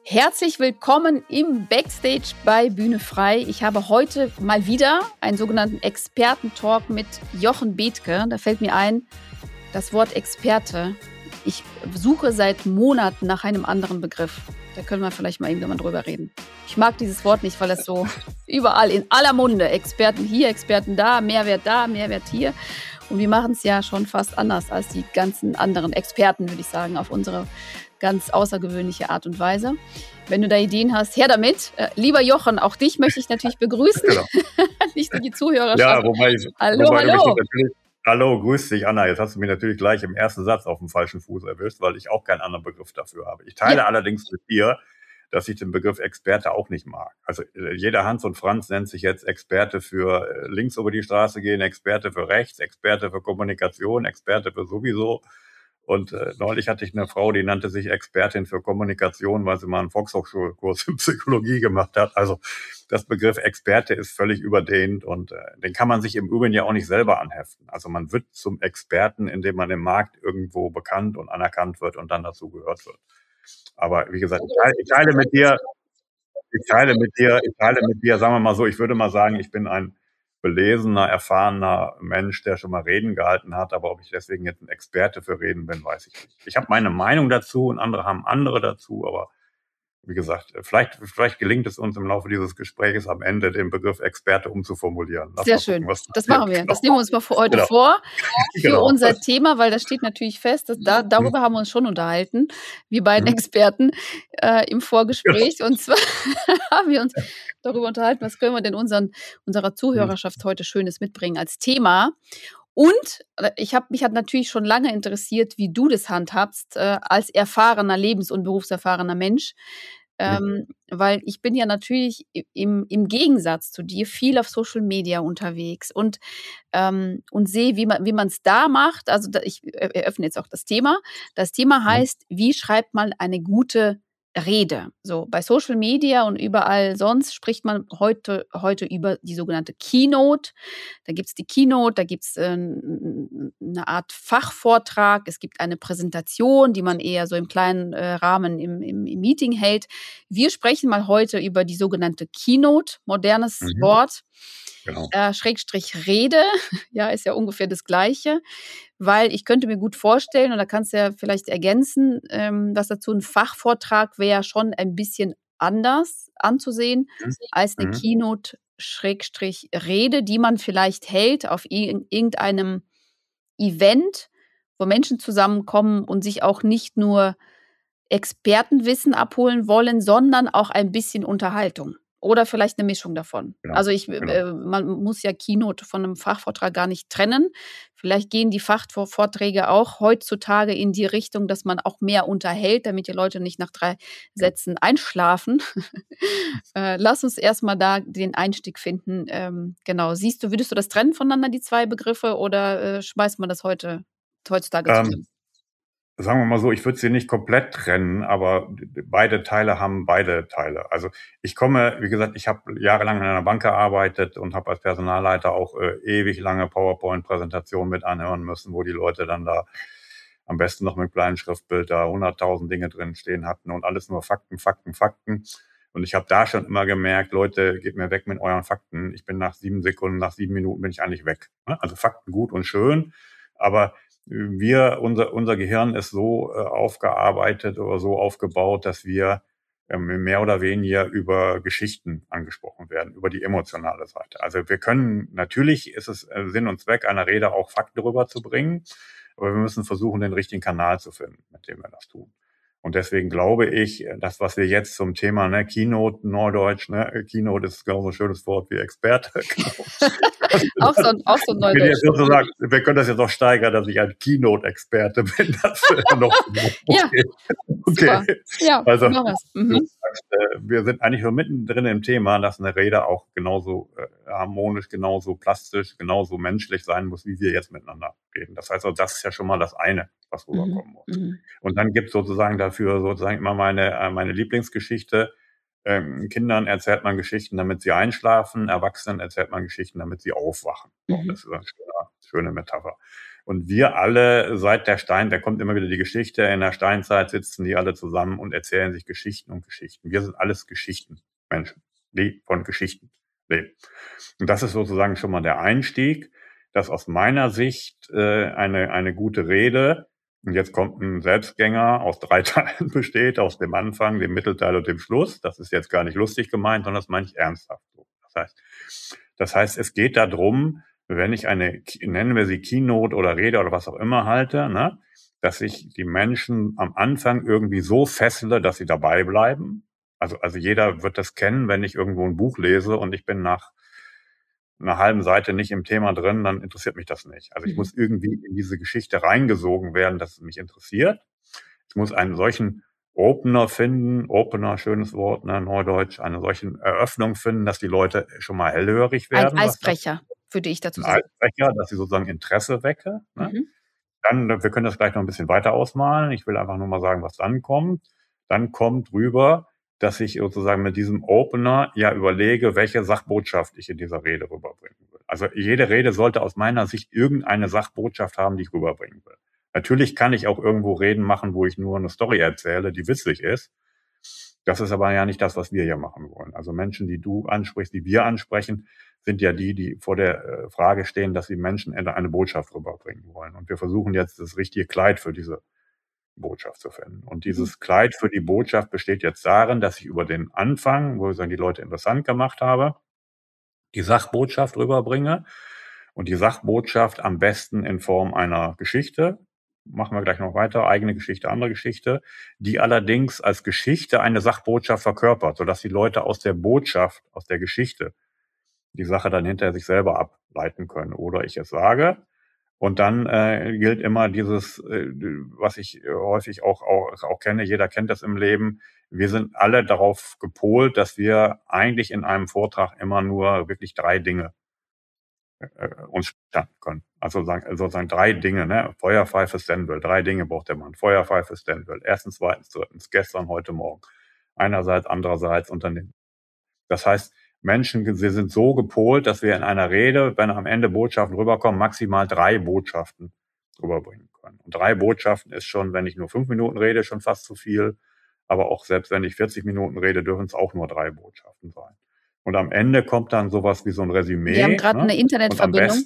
Herzlich willkommen im Backstage bei Bühne frei. Ich habe heute mal wieder einen sogenannten Experten-Talk mit Jochen Bethke. Da fällt mir ein, das Wort Experte. Ich suche seit Monaten nach einem anderen Begriff. Da können wir vielleicht mal irgendwann drüber reden. Ich mag dieses Wort nicht, weil das so überall in aller Munde, Experten hier, Experten da, Mehrwert hier. Und wir machen es ja schon fast anders als die ganzen anderen Experten, würde ich sagen, auf unsere ganz außergewöhnliche Art und Weise. Wenn du da Ideen hast, her damit. Lieber Jochen, auch dich möchte ich natürlich begrüßen. Genau. Nicht nur die Zuhörerschaft. Ja, wobei Hallo. Hallo, grüß dich, Anna. Jetzt hast du mich natürlich gleich im ersten Satz auf dem falschen Fuß erwischt, weil ich auch keinen anderen Begriff dafür habe. Ich teile allerdings mit dir, dass ich den Begriff Experte auch nicht mag. Also jeder Hans und Franz nennt sich jetzt Experte für links über die Straße gehen, Experte für rechts, Experte für Kommunikation, Experte für sowieso. Und neulich hatte ich eine Frau, die nannte sich Expertin für Kommunikation, weil sie mal einen Volkshochschulkurs in Psychologie gemacht hat. Also das Begriff Experte ist völlig überdehnt und den kann man sich im Übrigen ja auch nicht selber anheften. Also man wird zum Experten, indem man im Markt irgendwo bekannt und anerkannt wird und dann dazu gehört wird. Aber wie gesagt, ich teile mit dir, sagen wir mal so, ich würde mal sagen, ich bin ein belesener, erfahrener Mensch, der schon mal Reden gehalten hat, aber ob ich deswegen jetzt ein Experte für Reden bin, weiß ich nicht. Ich habe meine Meinung dazu und andere haben andere dazu, aber wie gesagt, vielleicht gelingt es uns im Laufe dieses Gesprächs am Ende, den Begriff Experte umzuformulieren. Sehr schön, das machen wir. Das nehmen wir uns mal für heute vor, für unser Thema, weil das steht natürlich fest, darüber haben wir uns schon unterhalten, wir beiden Experten im Vorgespräch. Und zwar haben wir uns darüber unterhalten, was können wir denn unserer Zuhörerschaft heute Schönes mitbringen als Thema. Und mich hat natürlich schon lange interessiert, wie du das handhabst, als erfahrener, lebens- und berufserfahrener Mensch. Weil ich bin ja natürlich im Gegensatz zu dir viel auf Social Media unterwegs und sehe, wie man es da macht. Also ich eröffne jetzt auch das Thema. Das Thema heißt, wie schreibt man eine gute Rede? So bei Social Media und überall sonst spricht man heute über die sogenannte Keynote. Da gibt es die Keynote, da gibt es eine Art Fachvortrag, es gibt eine Präsentation, die man eher so im kleinen Rahmen im Meeting hält. Wir sprechen mal heute über die sogenannte Keynote, modernes Wort. Genau. Schrägstrich Rede, ja, ist ja ungefähr das Gleiche, weil ich könnte mir gut vorstellen, und da kannst du ja vielleicht ergänzen, was dazu ein Fachvortrag wäre schon ein bisschen anders anzusehen als eine Keynote Schrägstrich Rede, die man vielleicht hält auf irgendeinem Event, wo Menschen zusammenkommen und sich auch nicht nur Expertenwissen abholen wollen, sondern auch ein bisschen Unterhaltung. Oder vielleicht eine Mischung davon. Genau, also man muss ja Keynote von einem Fachvortrag gar nicht trennen. Vielleicht gehen die Fachvorträge auch heutzutage in die Richtung, dass man auch mehr unterhält, damit die Leute nicht nach 3 Sätzen einschlafen. Lass uns erstmal da den Einstieg finden. Genau. Würdest du das trennen voneinander, die 2 Begriffe, oder schmeißt man das heutzutage zusammen? Sagen wir mal so, ich würde sie nicht komplett trennen, aber beide Teile haben beide Teile. Also ich komme, wie gesagt, ich habe jahrelang in einer Bank gearbeitet und habe als Personalleiter auch ewig lange PowerPoint-Präsentationen mit anhören müssen, wo die Leute dann da am besten noch mit kleinen Schriftbild da 100.000 Dinge drin stehen hatten und alles nur Fakten. Und ich habe da schon immer gemerkt, Leute, geht mir weg mit euren Fakten. Ich bin nach 7 Sekunden, nach 7 Minuten bin ich eigentlich weg. Also Fakten gut und schön, aber unser Gehirn ist so aufgearbeitet oder so aufgebaut, dass wir mehr oder weniger über Geschichten angesprochen werden, über die emotionale Seite. Also wir können, natürlich ist es Sinn und Zweck einer Rede auch Fakten rüberzubringen, aber wir müssen versuchen, den richtigen Kanal zu finden, mit dem wir das tun. Und deswegen glaube ich, das, was wir jetzt zum Thema Keynote, Norddeutsch, Keynote ist genau so ein schönes Wort wie Experte. Auch so ein Neudeutsch. Wir können das jetzt auch steigern, dass ich ein Keynote-Experte bin. Das wäre noch okay. Okay. Ja, also wir sind eigentlich so mittendrin im Thema, dass eine Rede auch genauso harmonisch, genauso plastisch, genauso menschlich sein muss, wie wir jetzt miteinander reden. Das heißt, also, das ist ja schon mal das eine, was rüberkommen muss. Und dann gibt es sozusagen immer meine Lieblingsgeschichte. Kindern erzählt man Geschichten, damit sie einschlafen. Erwachsenen erzählt man Geschichten, damit sie aufwachen. Das ist eine schöne Metapher. Und wir alle seit da kommt immer wieder die Geschichte, in der Steinzeit sitzen die alle zusammen und erzählen sich Geschichten und Geschichten. Wir sind alles Geschichtenmenschen, die von Geschichten leben. Und das ist sozusagen schon mal der Einstieg, dass aus meiner Sicht eine gute Rede, und jetzt kommt ein Selbstgänger, aus 3 Teilen besteht, aus dem Anfang, dem Mittelteil und dem Schluss. Das ist jetzt gar nicht lustig gemeint, sondern das meine ich ernsthaft so. Das heißt, es geht darum, wenn ich nennen wir sie Keynote oder Rede oder was auch immer halte, ne, dass ich die Menschen am Anfang irgendwie so fessele, dass sie dabei bleiben. Also jeder wird das kennen, wenn ich irgendwo ein Buch lese und ich bin nach einer halben Seite nicht im Thema drin, dann interessiert mich das nicht. Also ich muss irgendwie in diese Geschichte reingesogen werden, dass es mich interessiert. Ich muss einen solchen Opener finden, Opener, schönes Wort, ne, Neudeutsch, eine solche Eröffnung finden, dass die Leute schon mal hellhörig werden. Ein Eisbrecher, würde ich dazu sagen. Ein Eisbrecher, dass sie sozusagen Interesse wecke. Ne? Dann, wir können das gleich noch ein bisschen weiter ausmalen. Ich will einfach nur mal sagen, was dann kommt. Dann kommt rüber, dass ich sozusagen mit diesem Opener ja überlege, welche Sachbotschaft ich in dieser Rede rüberbringen will. Also jede Rede sollte aus meiner Sicht irgendeine Sachbotschaft haben, die ich rüberbringen will. Natürlich kann ich auch irgendwo Reden machen, wo ich nur eine Story erzähle, die witzig ist. Das ist aber ja nicht das, was wir hier machen wollen. Also Menschen, die du ansprichst, die wir ansprechen, sind ja die vor der Frage stehen, dass sie Menschen eine Botschaft rüberbringen wollen. Und wir versuchen jetzt das richtige Kleid für diese Botschaft zu finden. Und dieses Kleid für die Botschaft besteht jetzt darin, dass ich über den Anfang, wo ich dann die Leute interessant gemacht habe, die Sachbotschaft rüberbringe. Und die Sachbotschaft am besten in Form einer Geschichte, machen wir gleich noch weiter, eigene Geschichte, andere Geschichte, die allerdings als Geschichte eine Sachbotschaft verkörpert, sodass die Leute aus der Botschaft, aus der Geschichte, die Sache dann hinterher sich selber ableiten können. Oder ich es sage. Und dann gilt immer dieses, was ich häufig auch kenne, jeder kennt das im Leben, wir sind alle darauf gepolt, dass wir eigentlich in einem Vortrag immer nur wirklich 3 Dinge uns starten können. Also sozusagen 3 Dinge, ne? Feuerpfeife, Stanwell, 3 Dinge braucht der Mann. Feuerpfeife, Stanwell. Erstens, zweitens, drittens, gestern, heute, morgen. Einerseits, andererseits, Unternehmen. Das heißt, Menschen, sie sind so gepolt, dass wir in einer Rede, wenn am Ende Botschaften rüberkommen, maximal 3 Botschaften rüberbringen können. Und 3 Botschaften ist schon, wenn ich nur 5 Minuten rede, schon fast zu viel. Aber auch selbst wenn ich 40 Minuten rede, dürfen es auch nur 3 Botschaften sein. Und am Ende kommt dann sowas wie so ein Resümee. Wir haben gerade eine Internetverbindung.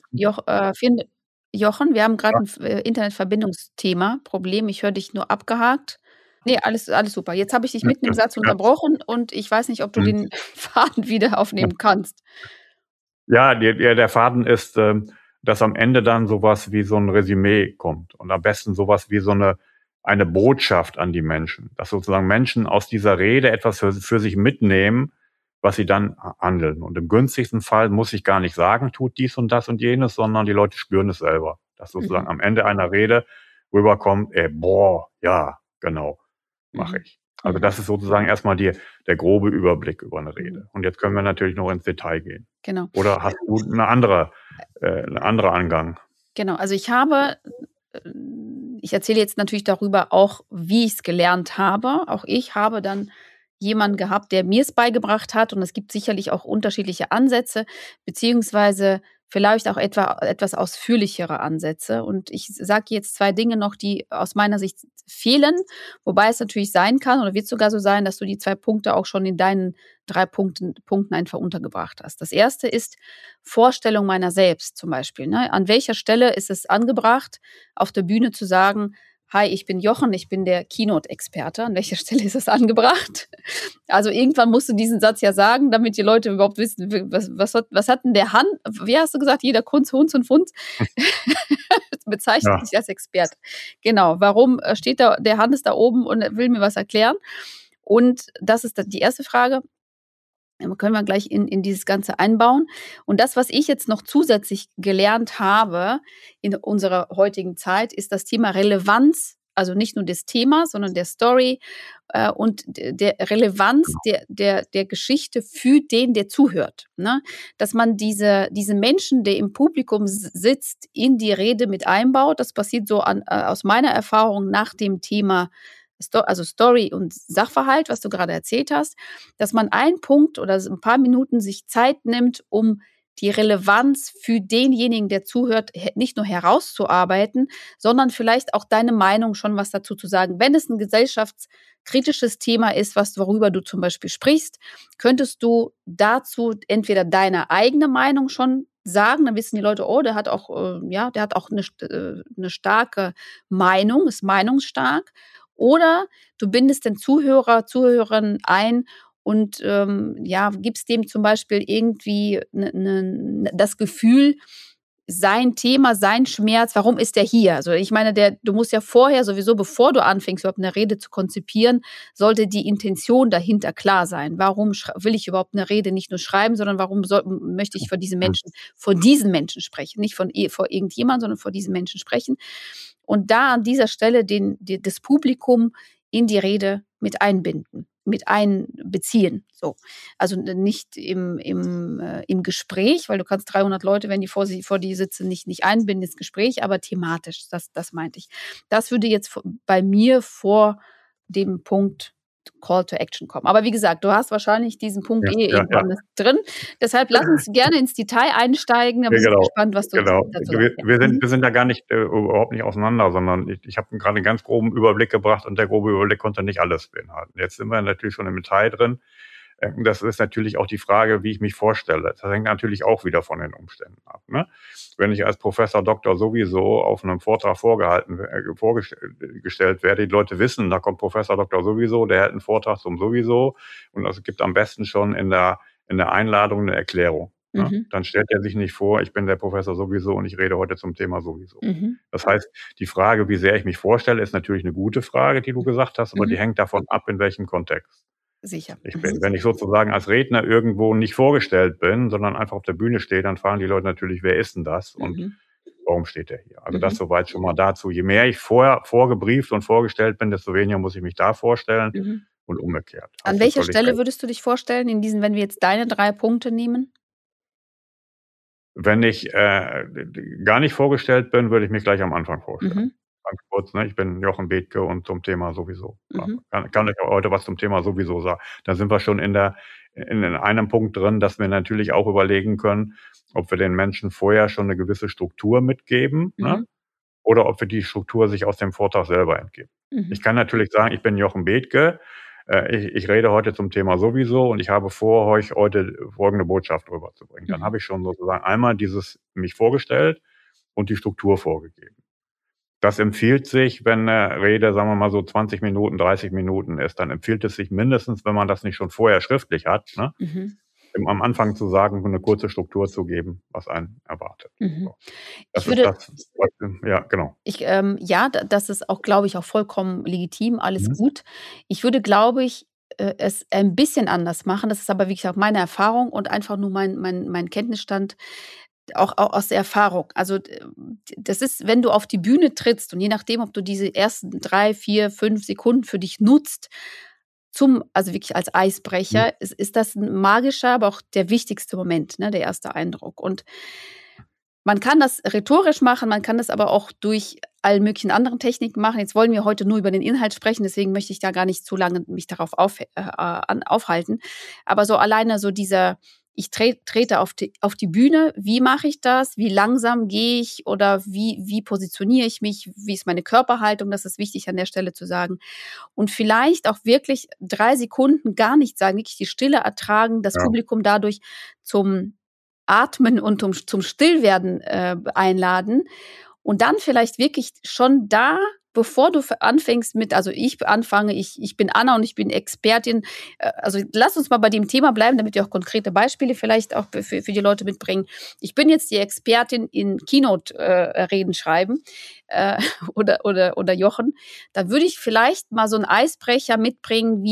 Jochen, wir haben gerade ein Internetverbindungsthema, Problem. Ich höre dich nur abgehakt. Nee, alles super. Jetzt habe ich dich mitten im Satz unterbrochen und ich weiß nicht, ob du den Faden wieder aufnehmen kannst. Ja, der Faden ist, dass am Ende dann sowas wie so ein Resümee kommt und am besten sowas wie so eine Botschaft an die Menschen, dass sozusagen Menschen aus dieser Rede etwas für sich mitnehmen, was sie dann handeln. Und im günstigsten Fall muss ich gar nicht sagen, tut dies und das und jenes, sondern die Leute spüren es selber, dass sozusagen am Ende einer Rede rüberkommt, ja, genau, mache ich. Also das ist sozusagen erstmal der grobe Überblick über eine Rede. Und jetzt können wir natürlich noch ins Detail gehen. Genau. Oder hast du eine andere Angang? Genau, also ich erzähle jetzt natürlich darüber auch, wie ich es gelernt habe. Auch ich habe dann jemanden gehabt, der mir es beigebracht hat. Und es gibt sicherlich auch unterschiedliche Ansätze, beziehungsweise vielleicht auch etwas ausführlichere Ansätze. Und ich sage jetzt 2 Dinge noch, die aus meiner Sicht fehlen, wobei es natürlich sein kann oder wird sogar so sein, dass du die 2 Punkte auch schon in deinen 3 Punkten einfach untergebracht hast. Das erste ist Vorstellung meiner selbst zum Beispiel. Ne? An welcher Stelle ist es angebracht, auf der Bühne zu sagen, hi, ich bin Jochen, ich bin der Keynote-Experte. An welcher Stelle ist es angebracht? Also irgendwann musst du diesen Satz ja sagen, damit die Leute überhaupt wissen, was hat denn der Hans, wie hast du gesagt, jeder Kunz, Hunz und Funz bezeichnet sich als Experte. Genau, warum steht der Hannes da oben und will mir was erklären? Und das ist die erste Frage. Können wir gleich in dieses Ganze einbauen. Und das, was ich jetzt noch zusätzlich gelernt habe in unserer heutigen Zeit, ist das Thema Relevanz, also nicht nur des Themas, sondern der Story und der Relevanz der Geschichte für den, der zuhört. Ne? Dass man diese Menschen, der im Publikum sitzt, in die Rede mit einbaut. Das passiert so aus meiner Erfahrung nach dem Thema also Story und Sachverhalt, was du gerade erzählt hast, dass man einen Punkt oder ein paar Minuten sich Zeit nimmt, um die Relevanz für denjenigen, der zuhört, nicht nur herauszuarbeiten, sondern vielleicht auch deine Meinung schon was dazu zu sagen. Wenn es ein gesellschaftskritisches Thema ist, worüber du zum Beispiel sprichst, könntest du dazu entweder deine eigene Meinung schon sagen, dann wissen die Leute, oh, der hat auch eine starke Meinung, ist meinungsstark. Oder du bindest den Zuhörern ein und gibst dem zum Beispiel irgendwie das Gefühl, sein Thema, sein Schmerz, warum ist der hier? Also ich meine, du musst ja vorher sowieso, bevor du anfängst, überhaupt eine Rede zu konzipieren, sollte die Intention dahinter klar sein. Warum will ich überhaupt eine Rede nicht nur schreiben, sondern warum möchte ich vor diesen Menschen sprechen? Nicht vor irgendjemandem, sondern vor diesen Menschen sprechen. Und da an dieser Stelle das Publikum in die Rede mit einbinden, mit einbeziehen. So. Also nicht im Gespräch, weil du kannst 300 Leute, wenn die vor dir sitzen, nicht einbinden ins Gespräch, aber thematisch, das meinte ich. Das würde jetzt bei mir vor dem Punkt Call to Action kommen. Aber wie gesagt, du hast wahrscheinlich diesen Punkt irgendwann drin. Deshalb lass uns gerne ins Detail einsteigen. Da bin ich gespannt, was du dazu sagst. Wir sind da gar nicht überhaupt nicht auseinander, sondern ich habe gerade einen ganz groben Überblick gebracht und der grobe Überblick konnte nicht alles beinhalten. Jetzt sind wir natürlich schon im Detail drin. Das ist natürlich auch die Frage, wie ich mich vorstelle. Das hängt natürlich auch wieder von den Umständen ab. Ne? Wenn ich als Professor Doktor sowieso auf einem Vortrag vorgestellt werde, die Leute wissen, da kommt Professor Doktor sowieso, der hält einen Vortrag zum sowieso und es gibt am besten schon in der Einladung eine Erklärung. Ne? Dann stellt er sich nicht vor, ich bin der Professor sowieso und ich rede heute zum Thema sowieso. Das heißt, die Frage, wie sehr ich mich vorstelle, ist natürlich eine gute Frage, die du gesagt hast, aber die hängt davon ab, in welchem Kontext. Sicher. Wenn ich sozusagen als Redner irgendwo nicht vorgestellt bin, sondern einfach auf der Bühne stehe, dann fragen die Leute natürlich, wer ist denn das und warum steht der hier? Also das soweit schon mal dazu. Je mehr ich vorgebrieft und vorgestellt bin, desto weniger muss ich mich da vorstellen und umgekehrt. An welcher Stelle würdest du dich vorstellen, wenn wir jetzt deine 3 Punkte nehmen? Wenn ich gar nicht vorgestellt bin, würde ich mich gleich am Anfang vorstellen. Ganz kurz, ne? Ich bin Jochen Bethke und zum Thema sowieso. Kann ich heute was zum Thema sowieso sagen. Da sind wir schon in einem Punkt drin, dass wir natürlich auch überlegen können, ob wir den Menschen vorher schon eine gewisse Struktur mitgeben, ne? Oder ob wir die Struktur sich aus dem Vortrag selber entgeben. Ich kann natürlich sagen, ich bin Jochen Bethke, ich rede heute zum Thema sowieso und ich habe vor, euch heute folgende Botschaft rüberzubringen. Dann habe ich schon sozusagen einmal mich vorgestellt und die Struktur vorgegeben. Das empfiehlt sich, wenn eine Rede, sagen wir mal so 20 Minuten, 30 Minuten ist, dann empfiehlt es sich mindestens, wenn man das nicht schon vorher schriftlich hat, ne, am Anfang zu sagen, eine kurze Struktur zu geben, was einen erwartet. So. Genau. Das ist auch, glaube ich, auch vollkommen legitim, alles gut. Ich würde, glaube ich, es ein bisschen anders machen. Das ist aber, wie gesagt, meine Erfahrung und einfach nur mein Kenntnisstand. Auch aus der Erfahrung. Also das ist, wenn du auf die Bühne trittst und je nachdem, ob du diese ersten 3, 4, 5 Sekunden für dich nutzt, also wirklich als Eisbrecher, ist das ein magischer, aber auch der wichtigste Moment, ne, der erste Eindruck. Und man kann das rhetorisch machen, man kann das aber auch durch all möglichen anderen Techniken machen. Jetzt wollen wir heute nur über den Inhalt sprechen, deswegen möchte ich da gar nicht zu lange mich darauf aufhalten. Aber so alleine so ich trete auf die Bühne. Wie mache ich das? Wie langsam gehe ich? Oder wie positioniere ich mich? Wie ist meine Körperhaltung? Das ist wichtig an der Stelle zu sagen. Und vielleicht auch wirklich 3 Sekunden gar nicht sagen, wirklich die Stille ertragen, das Publikum dadurch zum Atmen und zum Stillwerden einladen. Und dann vielleicht wirklich schon da, bevor du anfängst ich bin Anna und ich bin Expertin. Also lass uns mal bei dem Thema bleiben, damit wir auch konkrete Beispiele vielleicht auch für die Leute mitbringen. Ich bin jetzt die Expertin in Keynote-Reden schreiben oder Jochen. Da würde ich vielleicht mal so einen Eisbrecher mitbringen,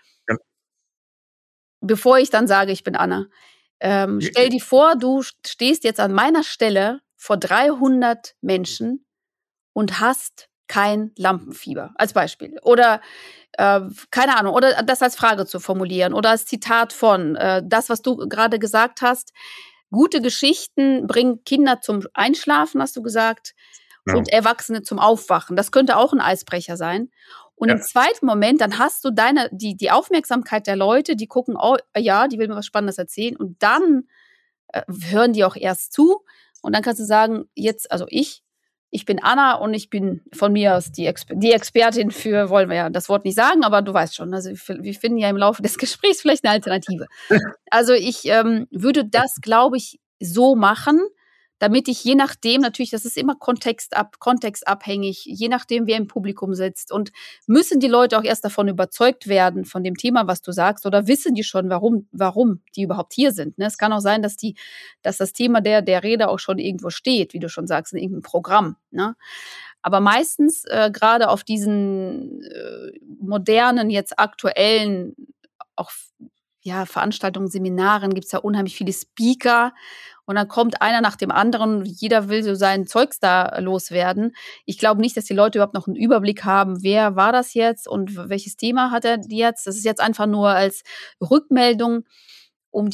bevor ich dann sage, ich bin Anna. Stell dir vor, du stehst jetzt an meiner Stelle vor 300 Menschen und hast kein Lampenfieber, als Beispiel. Oder, keine Ahnung, oder das als Frage zu formulieren oder als Zitat von, das, was du gerade gesagt hast, gute Geschichten bringen Kinder zum Einschlafen, hast du gesagt, und Erwachsene zum Aufwachen. Das könnte auch ein Eisbrecher sein. Und im zweiten Moment, dann hast du die Aufmerksamkeit der Leute, die gucken, oh ja, die will mir was Spannendes erzählen. Und dann hören die auch erst zu und dann kannst du sagen, jetzt, also ich bin Anna und ich bin von mir aus die Expertin für, wollen wir ja das Wort nicht sagen, aber du weißt schon, also wir finden ja im Laufe des Gesprächs vielleicht eine Alternative. Also ich würde das, glaube ich, so machen, damit ich je nachdem, natürlich, das ist immer kontextabhängig, je nachdem, wer im Publikum sitzt. Und müssen die Leute auch erst davon überzeugt werden, von dem Thema, was du sagst, oder wissen die schon, warum die überhaupt hier sind? Ne? Es kann auch sein, dass das Thema der Rede auch schon irgendwo steht, wie du schon sagst, in irgendeinem Programm. Ne? Aber meistens, gerade auf diesen modernen, jetzt aktuellen, auch Veranstaltungen, Seminaren, gibt es ja unheimlich viele Speaker. Und dann kommt einer nach dem anderen, jeder will so sein Zeugs da loswerden. Ich glaube nicht, dass die Leute überhaupt noch einen Überblick haben, wer war das jetzt und welches Thema hat er jetzt. Das ist jetzt einfach nur als Rückmeldung, um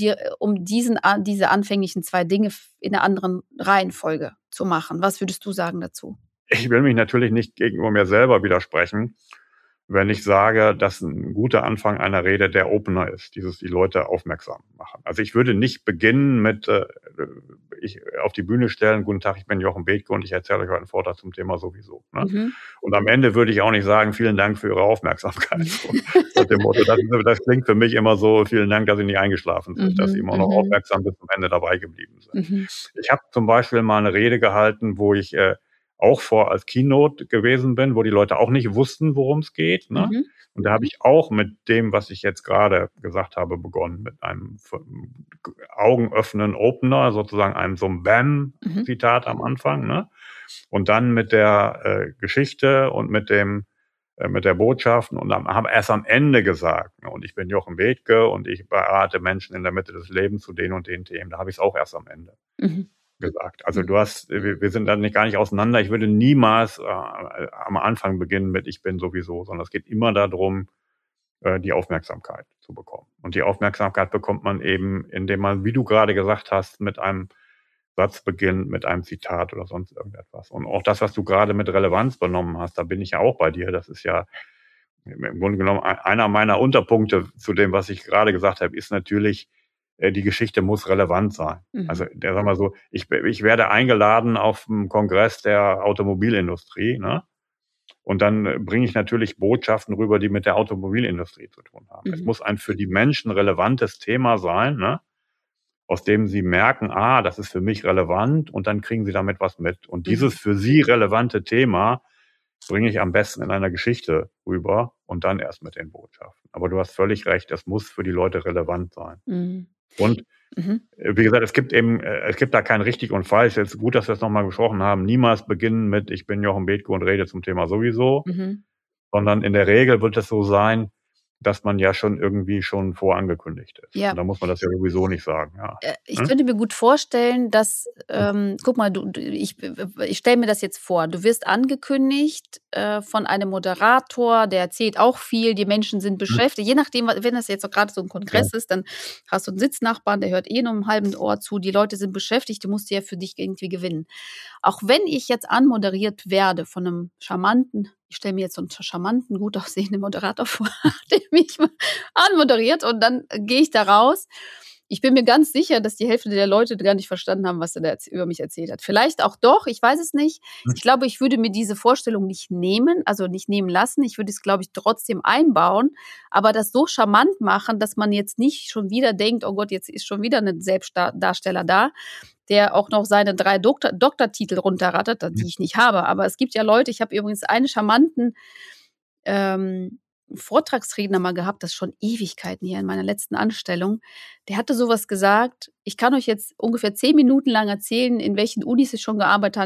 diese anfänglichen 2 Dinge in einer anderen Reihenfolge zu machen. Was würdest du sagen dazu? Ich will mich natürlich nicht gegenüber mir selber widersprechen, wenn ich sage, dass ein guter Anfang einer Rede der Opener ist, die Leute aufmerksam machen. Also ich würde nicht beginnen mit, ich auf die Bühne stellen, guten Tag, ich bin Jochen Bethke und ich erzähle euch einen Vortrag zum Thema sowieso. Ne? Mhm. Und am Ende würde ich auch nicht sagen, vielen Dank für Ihre Aufmerksamkeit. So, nach dem Motto, das klingt für mich immer so, vielen Dank, dass Sie nicht eingeschlafen sind, dass Sie immer noch aufmerksam bis zum Ende dabei geblieben sind. Ich habe zum Beispiel mal eine Rede gehalten, wo ich auch als Keynote gewesen bin, wo die Leute auch nicht wussten, worum es geht. Ne? Und da habe ich auch mit dem, was ich jetzt gerade gesagt habe, begonnen, mit einem augenöffnenden Opener, sozusagen so einem Bam-Zitat am Anfang. Ne? Und dann mit der Geschichte und mit der Botschaft und habe erst am Ende gesagt, ne? Und ich bin Jochen Bethke und ich berate Menschen in der Mitte des Lebens zu den und den Themen. Da habe ich es auch erst am Ende gesagt. Also wir sind da gar nicht auseinander. Ich würde niemals am Anfang beginnen mit ich bin sowieso, sondern es geht immer darum, die Aufmerksamkeit zu bekommen. Und die Aufmerksamkeit bekommt man eben, indem man, wie du gerade gesagt hast, mit einem Satz beginnt, mit einem Zitat oder sonst irgendetwas. Und auch das, was du gerade mit Relevanz benommen hast, da bin ich ja auch bei dir. Das ist ja im Grunde genommen einer meiner Unterpunkte zu dem, was ich gerade gesagt habe, ist natürlich, die Geschichte muss relevant sein. Also, sagen wir so, ich werde eingeladen auf einen Kongress der Automobilindustrie, ne? Und dann bringe ich natürlich Botschaften rüber, die mit der Automobilindustrie zu tun haben. Es muss ein für die Menschen relevantes Thema sein, ne? Aus dem sie merken, das ist für mich relevant und dann kriegen sie damit was mit. Und dieses für sie relevante Thema bringe ich am besten in einer Geschichte rüber und dann erst mit den Botschaften. Aber du hast völlig recht, das muss für die Leute relevant sein. Und wie gesagt, es gibt da kein richtig und falsch. Es ist gut, dass wir es nochmal besprochen haben. Niemals beginnen mit, ich bin Jochen Bethke und rede zum Thema sowieso, sondern in der Regel wird es so sein, dass man ja schon irgendwie schon vorangekündigt ist. Ja. Und da muss man das ja sowieso nicht sagen. Ja. Ich könnte mir gut vorstellen, dass, guck mal, ich stelle mir das jetzt vor, du wirst angekündigt von einem Moderator, der erzählt auch viel, die Menschen sind beschäftigt, je nachdem, wenn das jetzt gerade so ein Kongress ist, dann hast du einen Sitznachbarn, der hört nur einem halben Ohr zu, die Leute sind beschäftigt, du musst ja für dich irgendwie gewinnen. Auch wenn ich jetzt anmoderiert werde von einem charmanten, ich stelle mir jetzt so einen charmanten, gut aussehenden Moderator vor, der mich anmoderiert und dann gehe ich da raus. Ich bin mir ganz sicher, dass die Hälfte der Leute gar nicht verstanden haben, was er da über mich erzählt hat. Vielleicht auch doch, ich weiß es nicht. Ich glaube, ich würde mir diese Vorstellung nicht nehmen lassen. Ich würde es, glaube ich, trotzdem einbauen, aber das so charmant machen, dass man jetzt nicht schon wieder denkt, oh Gott, jetzt ist schon wieder ein Selbstdarsteller da, der auch noch seine 3 Doktortitel runterrattert, die ich nicht habe. Aber es gibt ja Leute, ich habe übrigens einen charmanten Vortragsredner mal gehabt, das ist schon Ewigkeiten hier in meiner letzten Anstellung. Der hatte sowas gesagt, ich kann euch jetzt ungefähr 10 Minuten lang erzählen, in welchen Unis ich schon gearbeitet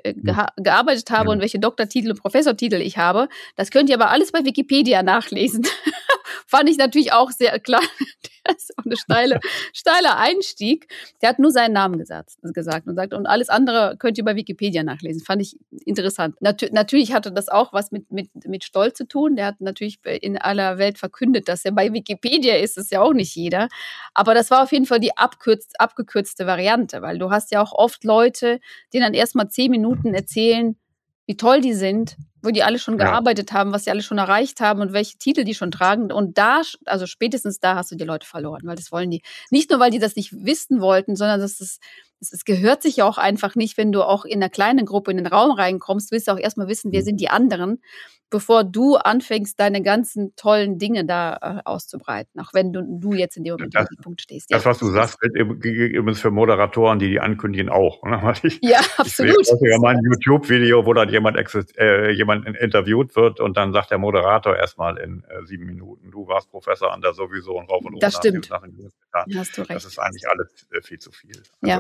habe und welche Doktortitel und Professortitel ich habe. Das könnt ihr aber alles bei Wikipedia nachlesen. Fand ich natürlich auch sehr klar. Das ist auch eine steile Einstieg. Der hat nur seinen Namen gesagt und alles andere könnt ihr bei Wikipedia nachlesen. Fand ich interessant. Natürlich hatte das auch was mit Stolz zu tun. Der hat natürlich in aller Welt verkündet, dass er bei Wikipedia ist. Das ist ja auch nicht jeder. Aber das war auf jeden Fall die abgekürzte Variante, weil du hast ja auch oft Leute, die dann erstmal 10 Minuten erzählen, wie toll die sind wo die alle schon gearbeitet haben, was sie alle schon erreicht haben und welche Titel die schon tragen. Und da, also spätestens da hast du die Leute verloren, weil das wollen die. Nicht nur, weil die das nicht wissen wollten, sondern es gehört sich ja auch einfach nicht, wenn du auch in einer kleinen Gruppe in den Raum reinkommst, willst du auch erstmal wissen, wer sind die anderen, bevor du anfängst, deine ganzen tollen Dinge da auszubreiten, auch wenn du jetzt in dem Moment an dem Punkt stehst. Das, was du sagst, gilt übrigens für Moderatoren, die ankündigen, auch. Ja, absolut. Ich sehe ja mal ein YouTube-Video, wo dann jemand interviewt wird und dann sagt der Moderator erstmal in 7 Minuten, du warst Professor an der sowieso und rauf und runter. Das stimmt. Hast du recht. Das ist eigentlich alles viel zu viel. Ja,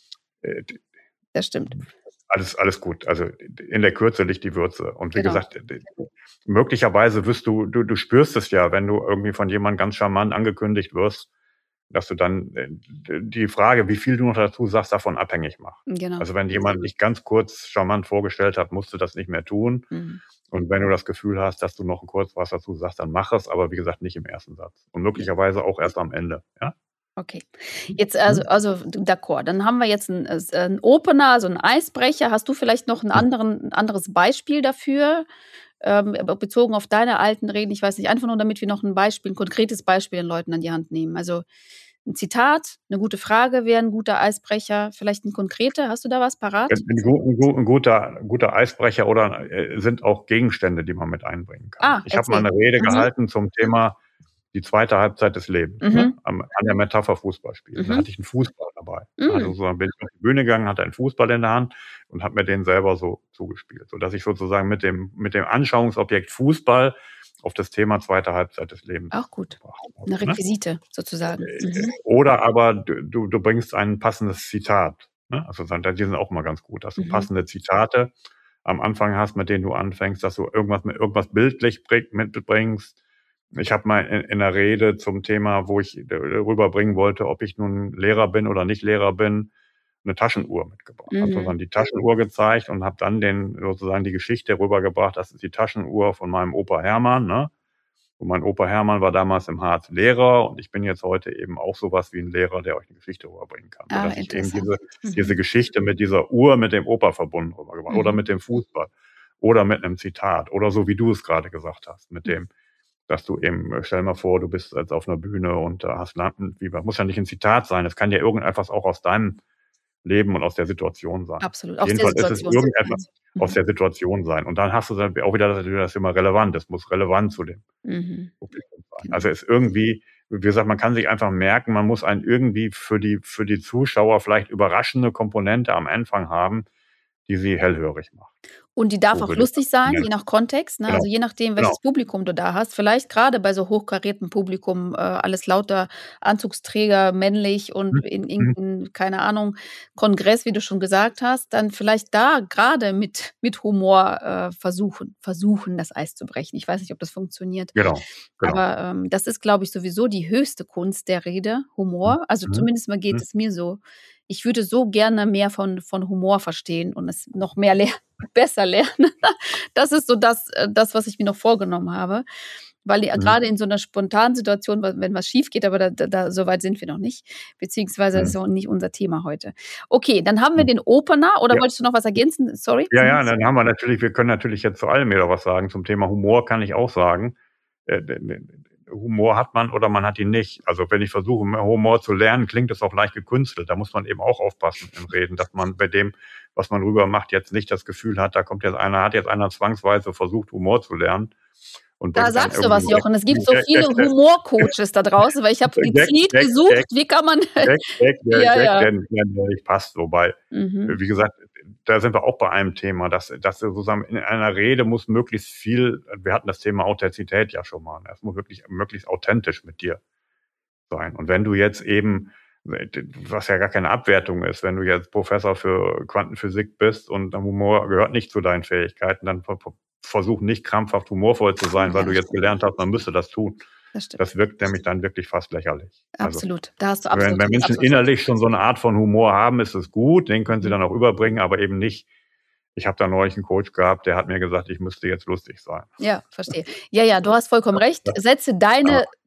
das stimmt. Alles gut. Also in der Kürze liegt die Würze. Und wie gesagt, möglicherweise du spürst es ja, wenn du irgendwie von jemandem ganz charmant angekündigt wirst, dass du dann die Frage, wie viel du noch dazu sagst, davon abhängig machst. Genau. Also wenn jemand dich ganz kurz charmant vorgestellt hat, musst du das nicht mehr tun. Und wenn du das Gefühl hast, dass du noch kurz was dazu sagst, dann mach es, aber wie gesagt, nicht im ersten Satz. Und möglicherweise auch erst am Ende. Ja? Okay. Jetzt, also d'accord. Dann haben wir jetzt einen Opener, also einen Eisbrecher. Hast du vielleicht noch ein anderes Beispiel dafür, bezogen auf deine alten Reden? Ich weiß nicht, einfach nur, damit wir noch ein konkretes Beispiel den Leuten an die Hand nehmen. Also ein Zitat, eine gute Frage wäre ein guter Eisbrecher, vielleicht ein konkreter. Hast du da was parat? Ein guter Eisbrecher oder sind auch Gegenstände, die man mit einbringen kann. Ich habe mal eine Rede gehalten zum Thema die zweite Halbzeit des Lebens, an der Metapher Fußballspiel. Da hatte ich einen Fußball dabei. Also so bin ich auf die Bühne gegangen, hatte einen Fußball in der Hand und habe mir den selber so zugespielt, sodass ich sozusagen mit dem Anschauungsobjekt Fußball auf das Thema zweite Halbzeit des Lebens. Auch gut. Eine Requisite sozusagen. Oder aber du bringst ein passendes Zitat. Also die sind auch immer ganz gut, dass du passende Zitate am Anfang hast, mit denen du anfängst, dass du irgendwas bildlich mitbringst. Ich habe mal in einer Rede zum Thema, wo ich rüberbringen wollte, ob ich nun Lehrer bin oder nicht Lehrer bin, eine Taschenuhr mitgebracht. Also dann die Taschenuhr gezeigt und habe dann sozusagen die Geschichte rübergebracht. Das ist die Taschenuhr von meinem Opa Hermann. Ne? Und mein Opa Hermann war damals im Harz Lehrer und ich bin jetzt heute eben auch sowas wie ein Lehrer, der euch eine Geschichte rüberbringen kann. Dass ich eben diese Geschichte mit dieser Uhr, mit dem Opa verbunden rübergebracht oder mit dem Fußball oder mit einem Zitat oder so, wie du es gerade gesagt hast, mit dem, dass du eben, stell mal vor, du bist jetzt auf einer Bühne und hast Lampenfieber. Muss ja nicht ein Zitat sein, es kann ja irgendetwas auch aus deinem Leben und aus der Situation sein. Absolut. Jedenfalls ist es irgendetwas aus der Situation sein. Und dann hast du dann auch wieder das Thema relevant. Es muss relevant zu dem Publikum sein. Also es ist irgendwie, wie gesagt, man kann sich einfach merken, man muss einen irgendwie für die Zuschauer vielleicht überraschende Komponente am Anfang haben, die sie hellhörig macht. Und die darf auch lustig sein, je nach Kontext. Ne? Genau. Also je nachdem, welches Publikum du da hast. Vielleicht gerade bei so hochkariertem Publikum, alles lauter Anzugsträger, männlich und in irgendeinem, keine Ahnung, Kongress, wie du schon gesagt hast, dann vielleicht da gerade mit Humor versuchen, das Eis zu brechen. Ich weiß nicht, ob das funktioniert. Genau. Aber das ist, glaube ich, sowieso die höchste Kunst der Rede, Humor. Also zumindest mal geht es mir so. Ich würde so gerne mehr von Humor verstehen und es noch mehr besser lernen. Das ist so das, was ich mir noch vorgenommen habe. Weil gerade in so einer spontanen Situation, wenn was schief geht, aber da so weit sind wir noch nicht, beziehungsweise das ist auch nicht unser Thema heute. Okay, dann haben wir den Opener, oder wolltest du noch was ergänzen? Sorry? Ja, dann haben wir können natürlich jetzt zu allem wieder was sagen. Zum Thema Humor kann ich auch sagen, Humor hat man oder man hat ihn nicht. Also wenn ich versuche, Humor zu lernen, klingt es auch leicht gekünstelt. Da muss man eben auch aufpassen im Reden, dass man bei dem, was man rüber macht, jetzt nicht das Gefühl hat, hat jetzt einer zwangsweise versucht, Humor zu lernen. Und da sagst du was, Jochen. Es gibt so viele Humorcoaches da draußen, weil ich habe gezielt gesucht, wie kann man... Ich passt so bei. Wie gesagt, da sind wir auch bei einem Thema, dass sozusagen in einer Rede muss möglichst viel, wir hatten das Thema Authentizität ja schon mal, es muss wirklich möglichst authentisch mit dir sein. Und wenn du jetzt eben, was ja gar keine Abwertung ist, wenn du jetzt Professor für Quantenphysik bist und Humor gehört nicht zu deinen Fähigkeiten, dann versuch nicht krampfhaft humorvoll zu sein, weil du jetzt gelernt hast, man müsste das tun. Das wirkt nämlich dann wirklich fast lächerlich. Absolut, da hast du absolut. Wenn Menschen innerlich schon so eine Art von Humor haben, ist es gut, den können sie dann auch überbringen, aber eben nicht. Ich habe da neulich einen Coach gehabt, der hat mir gesagt, ich müsste jetzt lustig sein. Ja, verstehe. Ja, du hast vollkommen recht. Setze deine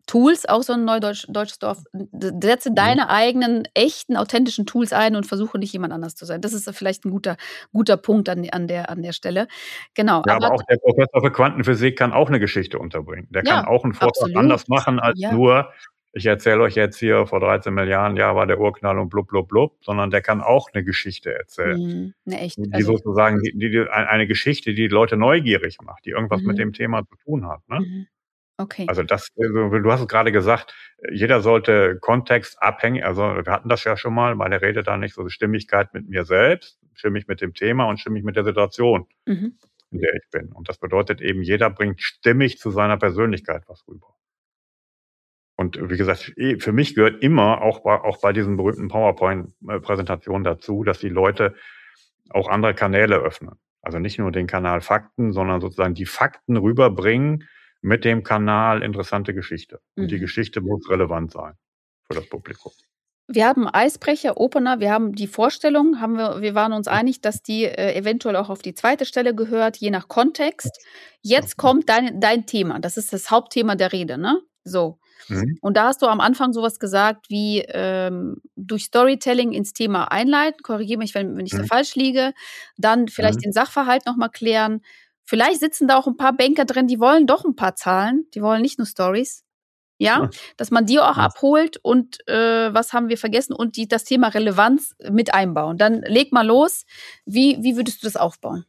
Tools, auch so ein deutsches Dorf. Setze deine eigenen, echten, authentischen Tools ein und versuche nicht jemand anders zu sein. Das ist vielleicht ein guter Punkt an der Stelle. Genau. Ja, aber auch der Professor für Quantenphysik kann auch eine Geschichte unterbringen. Der kann auch einen Vortrag anders machen als nur, ich erzähle euch jetzt hier, vor 13 Milliarden Jahren war der Urknall und blub, blub, blub, sondern der kann auch eine Geschichte erzählen. Die sozusagen, eine Geschichte, die Leute neugierig macht, die irgendwas mit dem Thema zu tun hat. Ne? Okay. Also du hast es gerade gesagt, jeder sollte kontextabhängig, also wir hatten das ja schon mal, meine Rede da nicht so Stimmigkeit mit mir selbst, stimmig mit dem Thema und stimmig mit der Situation, in der ich bin. Und das bedeutet eben, jeder bringt stimmig zu seiner Persönlichkeit was rüber. Und wie gesagt, für mich gehört immer, auch bei diesen berühmten PowerPoint-Präsentationen dazu, dass die Leute auch andere Kanäle öffnen. Also nicht nur den Kanal Fakten, sondern sozusagen die Fakten rüberbringen, mit dem Kanal interessante Geschichte. Und die Geschichte muss relevant sein für das Publikum. Wir haben Eisbrecher, Opener, wir haben die Vorstellung, wir waren uns einig, dass die eventuell auch auf die zweite Stelle gehört, je nach Kontext. Jetzt kommt dein Thema, das ist das Hauptthema der Rede, ne? So. Und da hast du am Anfang sowas gesagt wie durch Storytelling ins Thema einleiten, korrigiere mich, wenn ich da falsch liege, dann vielleicht den Sachverhalt nochmal klären. Vielleicht sitzen da auch ein paar Banker drin, die wollen doch ein paar Zahlen, die wollen nicht nur Stories. Ja, dass man die auch abholt und was haben wir vergessen und das Thema Relevanz mit einbauen. Dann leg mal los. Wie würdest du das aufbauen?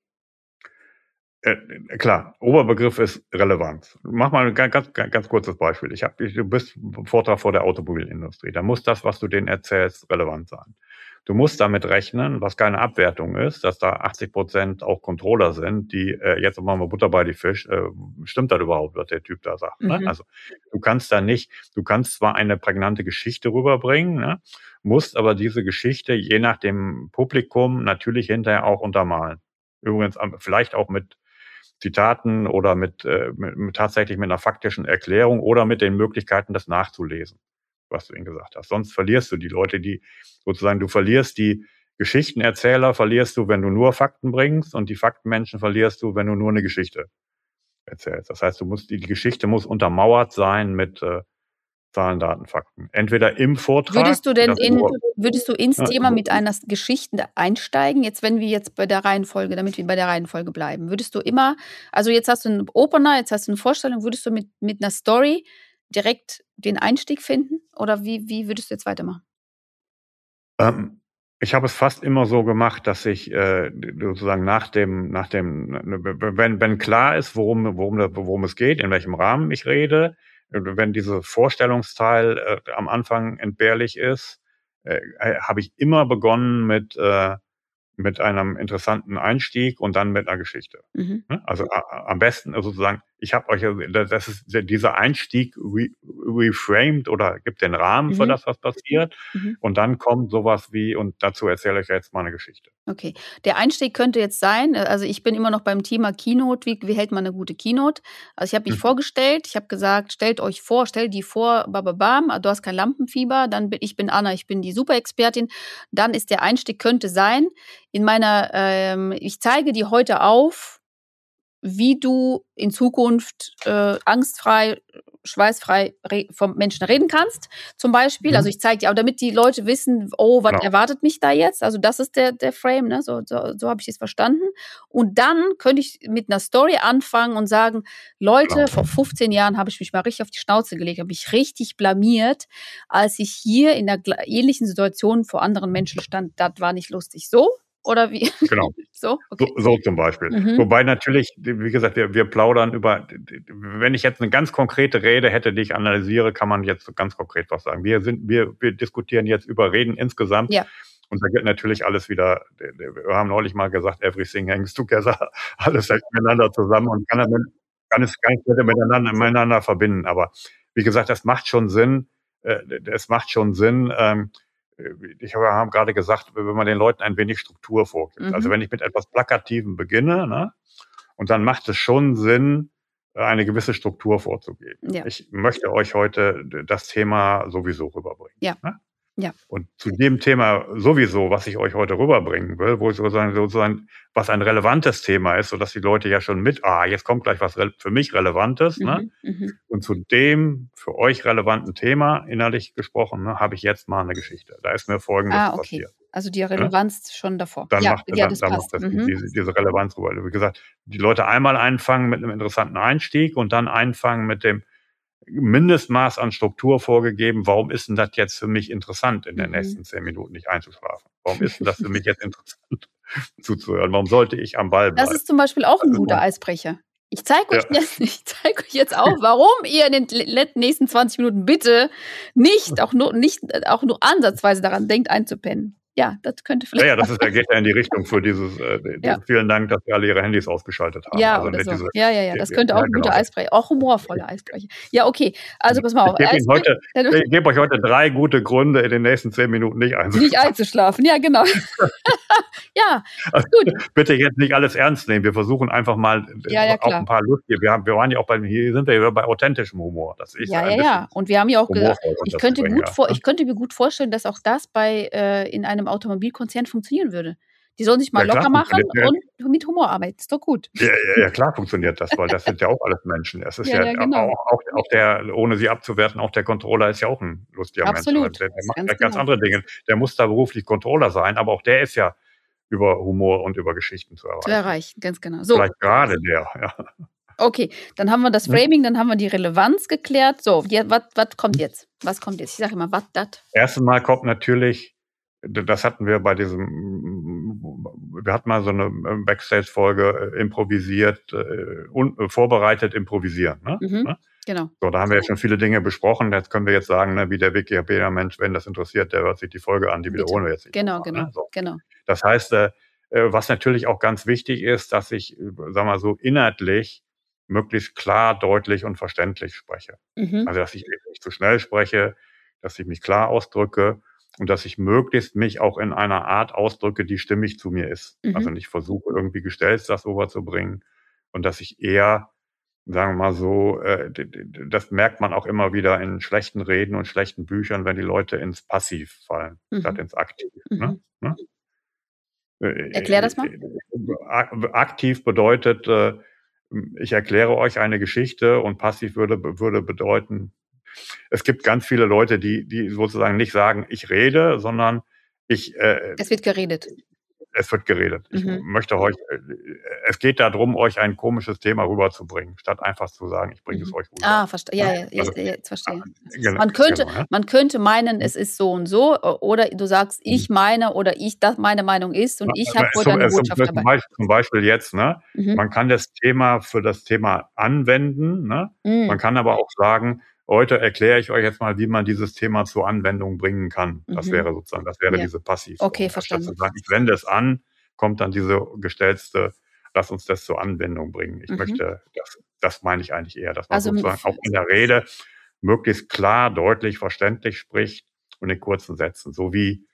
Klar, Oberbegriff ist Relevanz. Mach mal ein ganz kurzes Beispiel. Du bist im Vortrag vor der Automobilindustrie. Da muss das, was du denen erzählst, relevant sein. Du musst damit rechnen, was keine Abwertung ist, dass da 80% auch Controller sind, die jetzt machen wir Butter bei die Fisch. Stimmt das überhaupt, was der Typ da sagt? Ne? Also du kannst zwar eine prägnante Geschichte rüberbringen, ne? Musst aber diese Geschichte je nach dem Publikum natürlich hinterher auch untermalen. Übrigens vielleicht auch mit Zitaten oder tatsächlich mit einer faktischen Erklärung oder mit den Möglichkeiten, das nachzulesen, was du ihnen gesagt hast. Sonst verlierst du die Leute, du verlierst die Geschichtenerzähler, wenn du nur Fakten bringst, und die Faktenmenschen verlierst du, wenn du nur eine Geschichte erzählst. Das heißt, die Geschichte muss untermauert sein mit Zahlen, Daten, Fakten. Entweder im Vortrag. Würdest du ins Thema mit einer Geschichte einsteigen? Damit wir bei der Reihenfolge bleiben. Würdest du immer, also jetzt hast du einen Opener, jetzt hast du eine Vorstellung, würdest du mit einer Story direkt den Einstieg finden? Oder wie würdest du jetzt weitermachen? Ich habe es fast immer so gemacht, dass ich sozusagen wenn klar ist, worum es geht, in welchem Rahmen ich rede, wenn dieser Vorstellungsteil am Anfang entbehrlich ist, habe ich immer begonnen mit einem interessanten Einstieg und dann mit einer Geschichte. Also am besten sozusagen, das ist dieser Einstieg reframed oder gibt den Rahmen für das, was passiert. Und dann kommt sowas wie, und dazu erzähle ich jetzt mal eine Geschichte. Okay, der Einstieg könnte jetzt sein, also ich bin immer noch beim Thema Keynote, wie hält man eine gute Keynote? Also ich habe mich vorgestellt, ich habe gesagt, stell die vor, bababam, du hast kein Lampenfieber, ich bin Anna, ich bin die Superexpertin, dann ist der Einstieg, könnte sein, ich zeige dir heute auf, wie du in Zukunft angstfrei, schweißfrei vom Menschen reden kannst, zum Beispiel. Also ich zeige dir, aber damit die Leute wissen, was erwartet mich da jetzt? Also das ist der Frame, ne? So habe ich es verstanden. Und dann könnte ich mit einer Story anfangen und sagen, Leute, vor 15 Jahren habe ich mich mal richtig auf die Schnauze gelegt, habe mich richtig blamiert, als ich hier in einer ähnlichen Situation vor anderen Menschen stand. Das war nicht lustig. So? Oder wie? Genau. So? Okay. So zum Beispiel. Wobei natürlich, wie gesagt, wir plaudern wenn ich jetzt eine ganz konkrete Rede hätte, die ich analysiere, kann man jetzt ganz konkret was sagen. Wir diskutieren jetzt über Reden insgesamt. Ja. Und da geht natürlich alles wieder, wir haben neulich mal gesagt, everything hangs together, alles hängt miteinander zusammen und kann es gar nicht miteinander verbinden. Aber wie gesagt, das macht schon Sinn, ich habe gerade gesagt, wenn man den Leuten ein wenig Struktur vorgibt. Also wenn ich mit etwas Plakativem beginne, ne, und dann macht es schon Sinn, eine gewisse Struktur vorzugeben. Ja. Ich möchte euch heute das Thema sowieso rüberbringen. Ja. Ne? Ja. Und zu dem Thema sowieso, was ich euch heute rüberbringen will, wo sozusagen was ein relevantes Thema ist, sodass die Leute ja schon jetzt kommt gleich was für mich Relevantes, ne? Und zu dem für euch relevanten Thema, innerlich gesprochen, ne, habe ich jetzt mal eine Geschichte. Da ist mir Folgendes passiert. Also die Relevanz schon davor. Dann das macht passt. das diese Relevanz rüber. Wie gesagt, die Leute einmal einfangen mit einem interessanten Einstieg und dann einfangen mit dem Mindestmaß an Struktur vorgegeben. Warum ist denn das jetzt für mich interessant, in den nächsten 10 Minuten nicht einzuschlafen? Warum ist denn das für mich jetzt interessant zuzuhören? Warum sollte ich am Ball bleiben? Das ist zum Beispiel auch ein guter Eisbrecher. Ich zeige euch jetzt auch, warum ihr in den nächsten 20 Minuten bitte nicht auch nur ansatzweise daran denkt, einzupennen. Ja, das könnte vielleicht. Ja, das geht ja in die Richtung für dieses. Vielen Dank, dass wir alle ihre Handys ausgeschaltet haben. Ja, also oder so. Das könnte auch ein guter Eisbrecher, auch humorvoller Eisbrecher. Ja, okay. Also pass mal auf. Ich gebe euch heute 3 gute Gründe, in den nächsten 10 Minuten nicht einzuschlafen. Ja, genau. Ja, also, gut. Bitte jetzt nicht alles ernst nehmen. Wir versuchen einfach mal auch ein paar lustige. Wir waren ja auch hier sind wir bei authentischem Humor. Und wir haben ja auch gesagt, ich könnte mir gut vorstellen, dass auch das in einem Automobilkonzern funktionieren würde. Die sollen sich mal locker machen und mit Humor arbeiten. Ist doch gut. Ja, klar funktioniert das, weil das sind ja auch alles Menschen. Es ist genau. auch der, ohne sie abzuwerten, auch der Controller ist ja auch ein lustiger Mensch. Der macht ganz andere Dinge. Der muss da beruflich Controller sein, aber auch der ist ja über Humor und über Geschichten zu erreichen. Ganz genau. So. Vielleicht gerade der, ja. Okay, dann haben wir das Framing, dann haben wir die Relevanz geklärt. So, was kommt jetzt? Was kommt jetzt? Ich sage immer, was das? Erstmal kommt natürlich, das hatten wir bei wir hatten mal so eine Backstage-Folge improvisiert, vorbereitet improvisieren. Ne? Genau. So, da haben wir jetzt schon viele Dinge besprochen. Jetzt können wir jetzt sagen, ne, wie der Wikipedia-Mensch, wenn das interessiert, der hört sich die Folge an, die wiederholen wir jetzt nicht. Genau. Das heißt, was natürlich auch ganz wichtig ist, dass ich, sag mal so, inhaltlich möglichst klar, deutlich und verständlich spreche. Also, dass ich nicht zu schnell spreche, dass ich mich klar ausdrücke und dass ich möglichst mich auch in einer Art ausdrücke, die stimmig zu mir ist. Also nicht versuche, irgendwie gestellt das rüberzubringen und dass ich eher, sagen wir mal so, das merkt man auch immer wieder in schlechten Reden und schlechten Büchern, wenn die Leute ins Passiv fallen, statt ins Aktiv. Ne? Erklär das mal. Aktiv bedeutet, ich erkläre euch eine Geschichte und passiv würde bedeuten, es gibt ganz viele Leute, die sozusagen nicht sagen, ich rede, sondern es wird geredet. Es wird geredet. Ich möchte euch, es geht darum, euch ein komisches Thema rüberzubringen, statt einfach zu sagen, ich bringe es euch rüber. Verstehe. Jetzt verstehe. Man könnte meinen, es ist so und so, oder du sagst, ich meine, oder meine Meinung ist und ich habe wohl deine Botschaft dabei. Zum Beispiel jetzt, ne? Man kann das Thema für das Thema anwenden, ne? Man kann aber auch sagen, heute erkläre ich euch jetzt mal, wie man dieses Thema zur Anwendung bringen kann. Das wäre diese Passiv. Okay, verstanden. Zu sagen, ich wende es an, kommt dann diese gestellte, lass uns das zur Anwendung bringen. Ich möchte, das meine ich eigentlich eher, dass man sozusagen auch in der Rede möglichst klar, deutlich, verständlich spricht und in kurzen Sätzen. So wie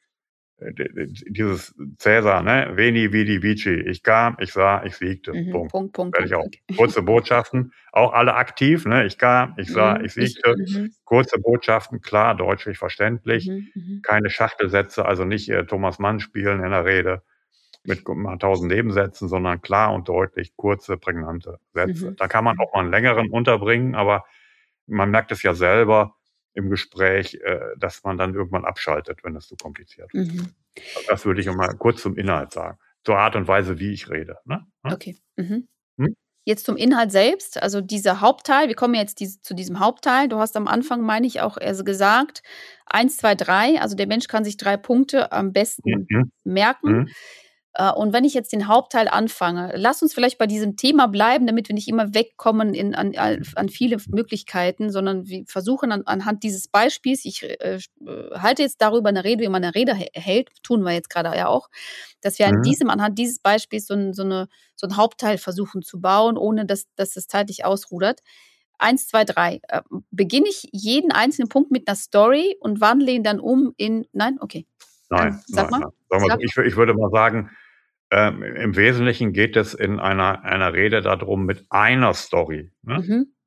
dieses Cäsar, ne? Veni, vidi, vici. Ich kam, ich sah, ich siegte. Punkt. Fertig auch. Kurze Botschaften, auch alle aktiv, ne? Ich kam, ich sah, ich siegte. Kurze Botschaften, klar, deutlich, verständlich. Keine Schachtelsätze, also nicht Thomas Mann spielen in der Rede mit 1000 Nebensätzen, sondern klar und deutlich, kurze, prägnante Sätze. Da kann man auch mal einen längeren unterbringen, aber man merkt es ja selber im Gespräch, dass man dann irgendwann abschaltet, wenn es zu kompliziert wird. Das würde ich mal kurz zum Inhalt sagen. Zur Art und Weise, wie ich rede. Ne? Okay. Jetzt zum Inhalt selbst, also dieser Hauptteil, wir kommen jetzt zu diesem Hauptteil. Du hast am Anfang, meine ich, auch gesagt, 1, 2, 3, also der Mensch kann sich 3 Punkte am besten merken. Und wenn ich jetzt den Hauptteil anfange, lass uns vielleicht bei diesem Thema bleiben, damit wir nicht immer wegkommen an viele Möglichkeiten, sondern wir versuchen anhand dieses Beispiels, ich halte jetzt darüber eine Rede, wie man eine Rede hält, tun wir jetzt gerade ja auch, dass wir anhand dieses Beispiels so ein Hauptteil versuchen zu bauen, ohne dass es zeitlich ausrudert. 1, 2, 3. Beginne ich jeden einzelnen Punkt mit einer Story und wandle ihn dann um in... Nein? Okay. Nein. Ich würde mal sagen, im Wesentlichen geht es in einer Rede darum, mit einer Story, ne?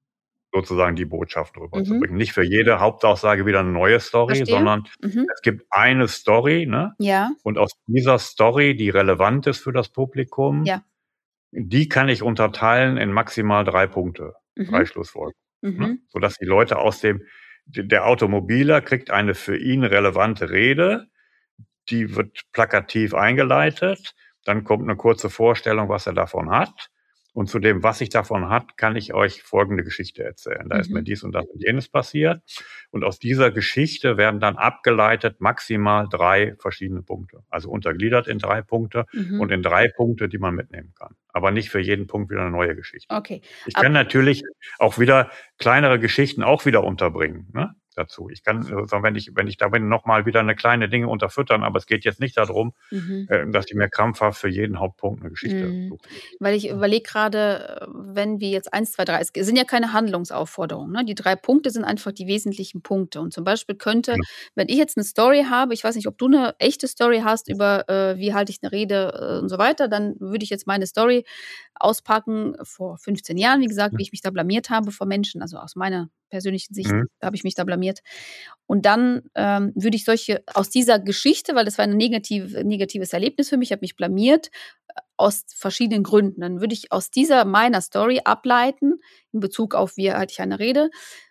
sozusagen die Botschaft rüberzubringen. Nicht für jede Hauptaussage wieder eine neue Story, Verstehe. sondern es gibt eine Story, ne? Ja, Und aus dieser Story, die relevant ist für das Publikum, ja. die kann ich unterteilen in maximal 3 Punkte, 3 Schlussfolgerungen, ne? Sodass die Leute der Automobiler kriegt eine für ihn relevante Rede, die wird plakativ eingeleitet, dann kommt eine kurze Vorstellung, was er davon hat. Und zu dem, was ich davon hat, kann ich euch folgende Geschichte erzählen. Da ist mir dies und das und jenes passiert. Und aus dieser Geschichte werden dann abgeleitet maximal 3 verschiedene Punkte. Also untergliedert in 3 Punkte und in 3 Punkte, die man mitnehmen kann. Aber nicht für jeden Punkt wieder eine neue Geschichte. Okay. Ich kann natürlich auch wieder kleinere Geschichten auch wieder unterbringen, ne? Dazu. Ich kann, wenn ich da bin, nochmal wieder eine kleine Dinge unterfüttern, aber es geht jetzt nicht darum, dass ich mir krampfhaft für jeden Hauptpunkt eine Geschichte suche. Weil ich überlege gerade, wenn wir jetzt 1, 2, 3, es sind ja keine Handlungsaufforderungen, ne? Die 3 Punkte sind einfach die wesentlichen Punkte. Und zum Beispiel könnte, wenn ich jetzt eine Story habe, ich weiß nicht, ob du eine echte Story hast über, wie halte ich eine Rede und so weiter, dann würde ich jetzt meine Story auspacken vor 15 Jahren, wie gesagt, wie ich mich da blamiert habe vor Menschen, also aus meiner persönlichen Sicht habe ich mich da blamiert. Und dann würde ich aus dieser Geschichte, weil das war ein negatives Erlebnis für mich, ich habe mich blamiert, aus verschiedenen Gründen. Dann würde ich aus meiner Story ableiten, in Bezug auf, wie halte ich eine Rede,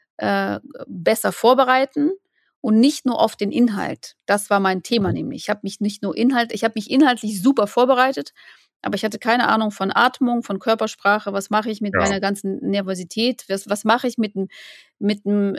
besser vorbereiten und nicht nur auf den Inhalt. Das war mein Thema nämlich. Ich habe mich inhaltlich super vorbereitet, aber ich hatte keine Ahnung von Atmung, von Körpersprache. Was mache ich mit meiner ganzen Nervosität? Was mache ich mit einem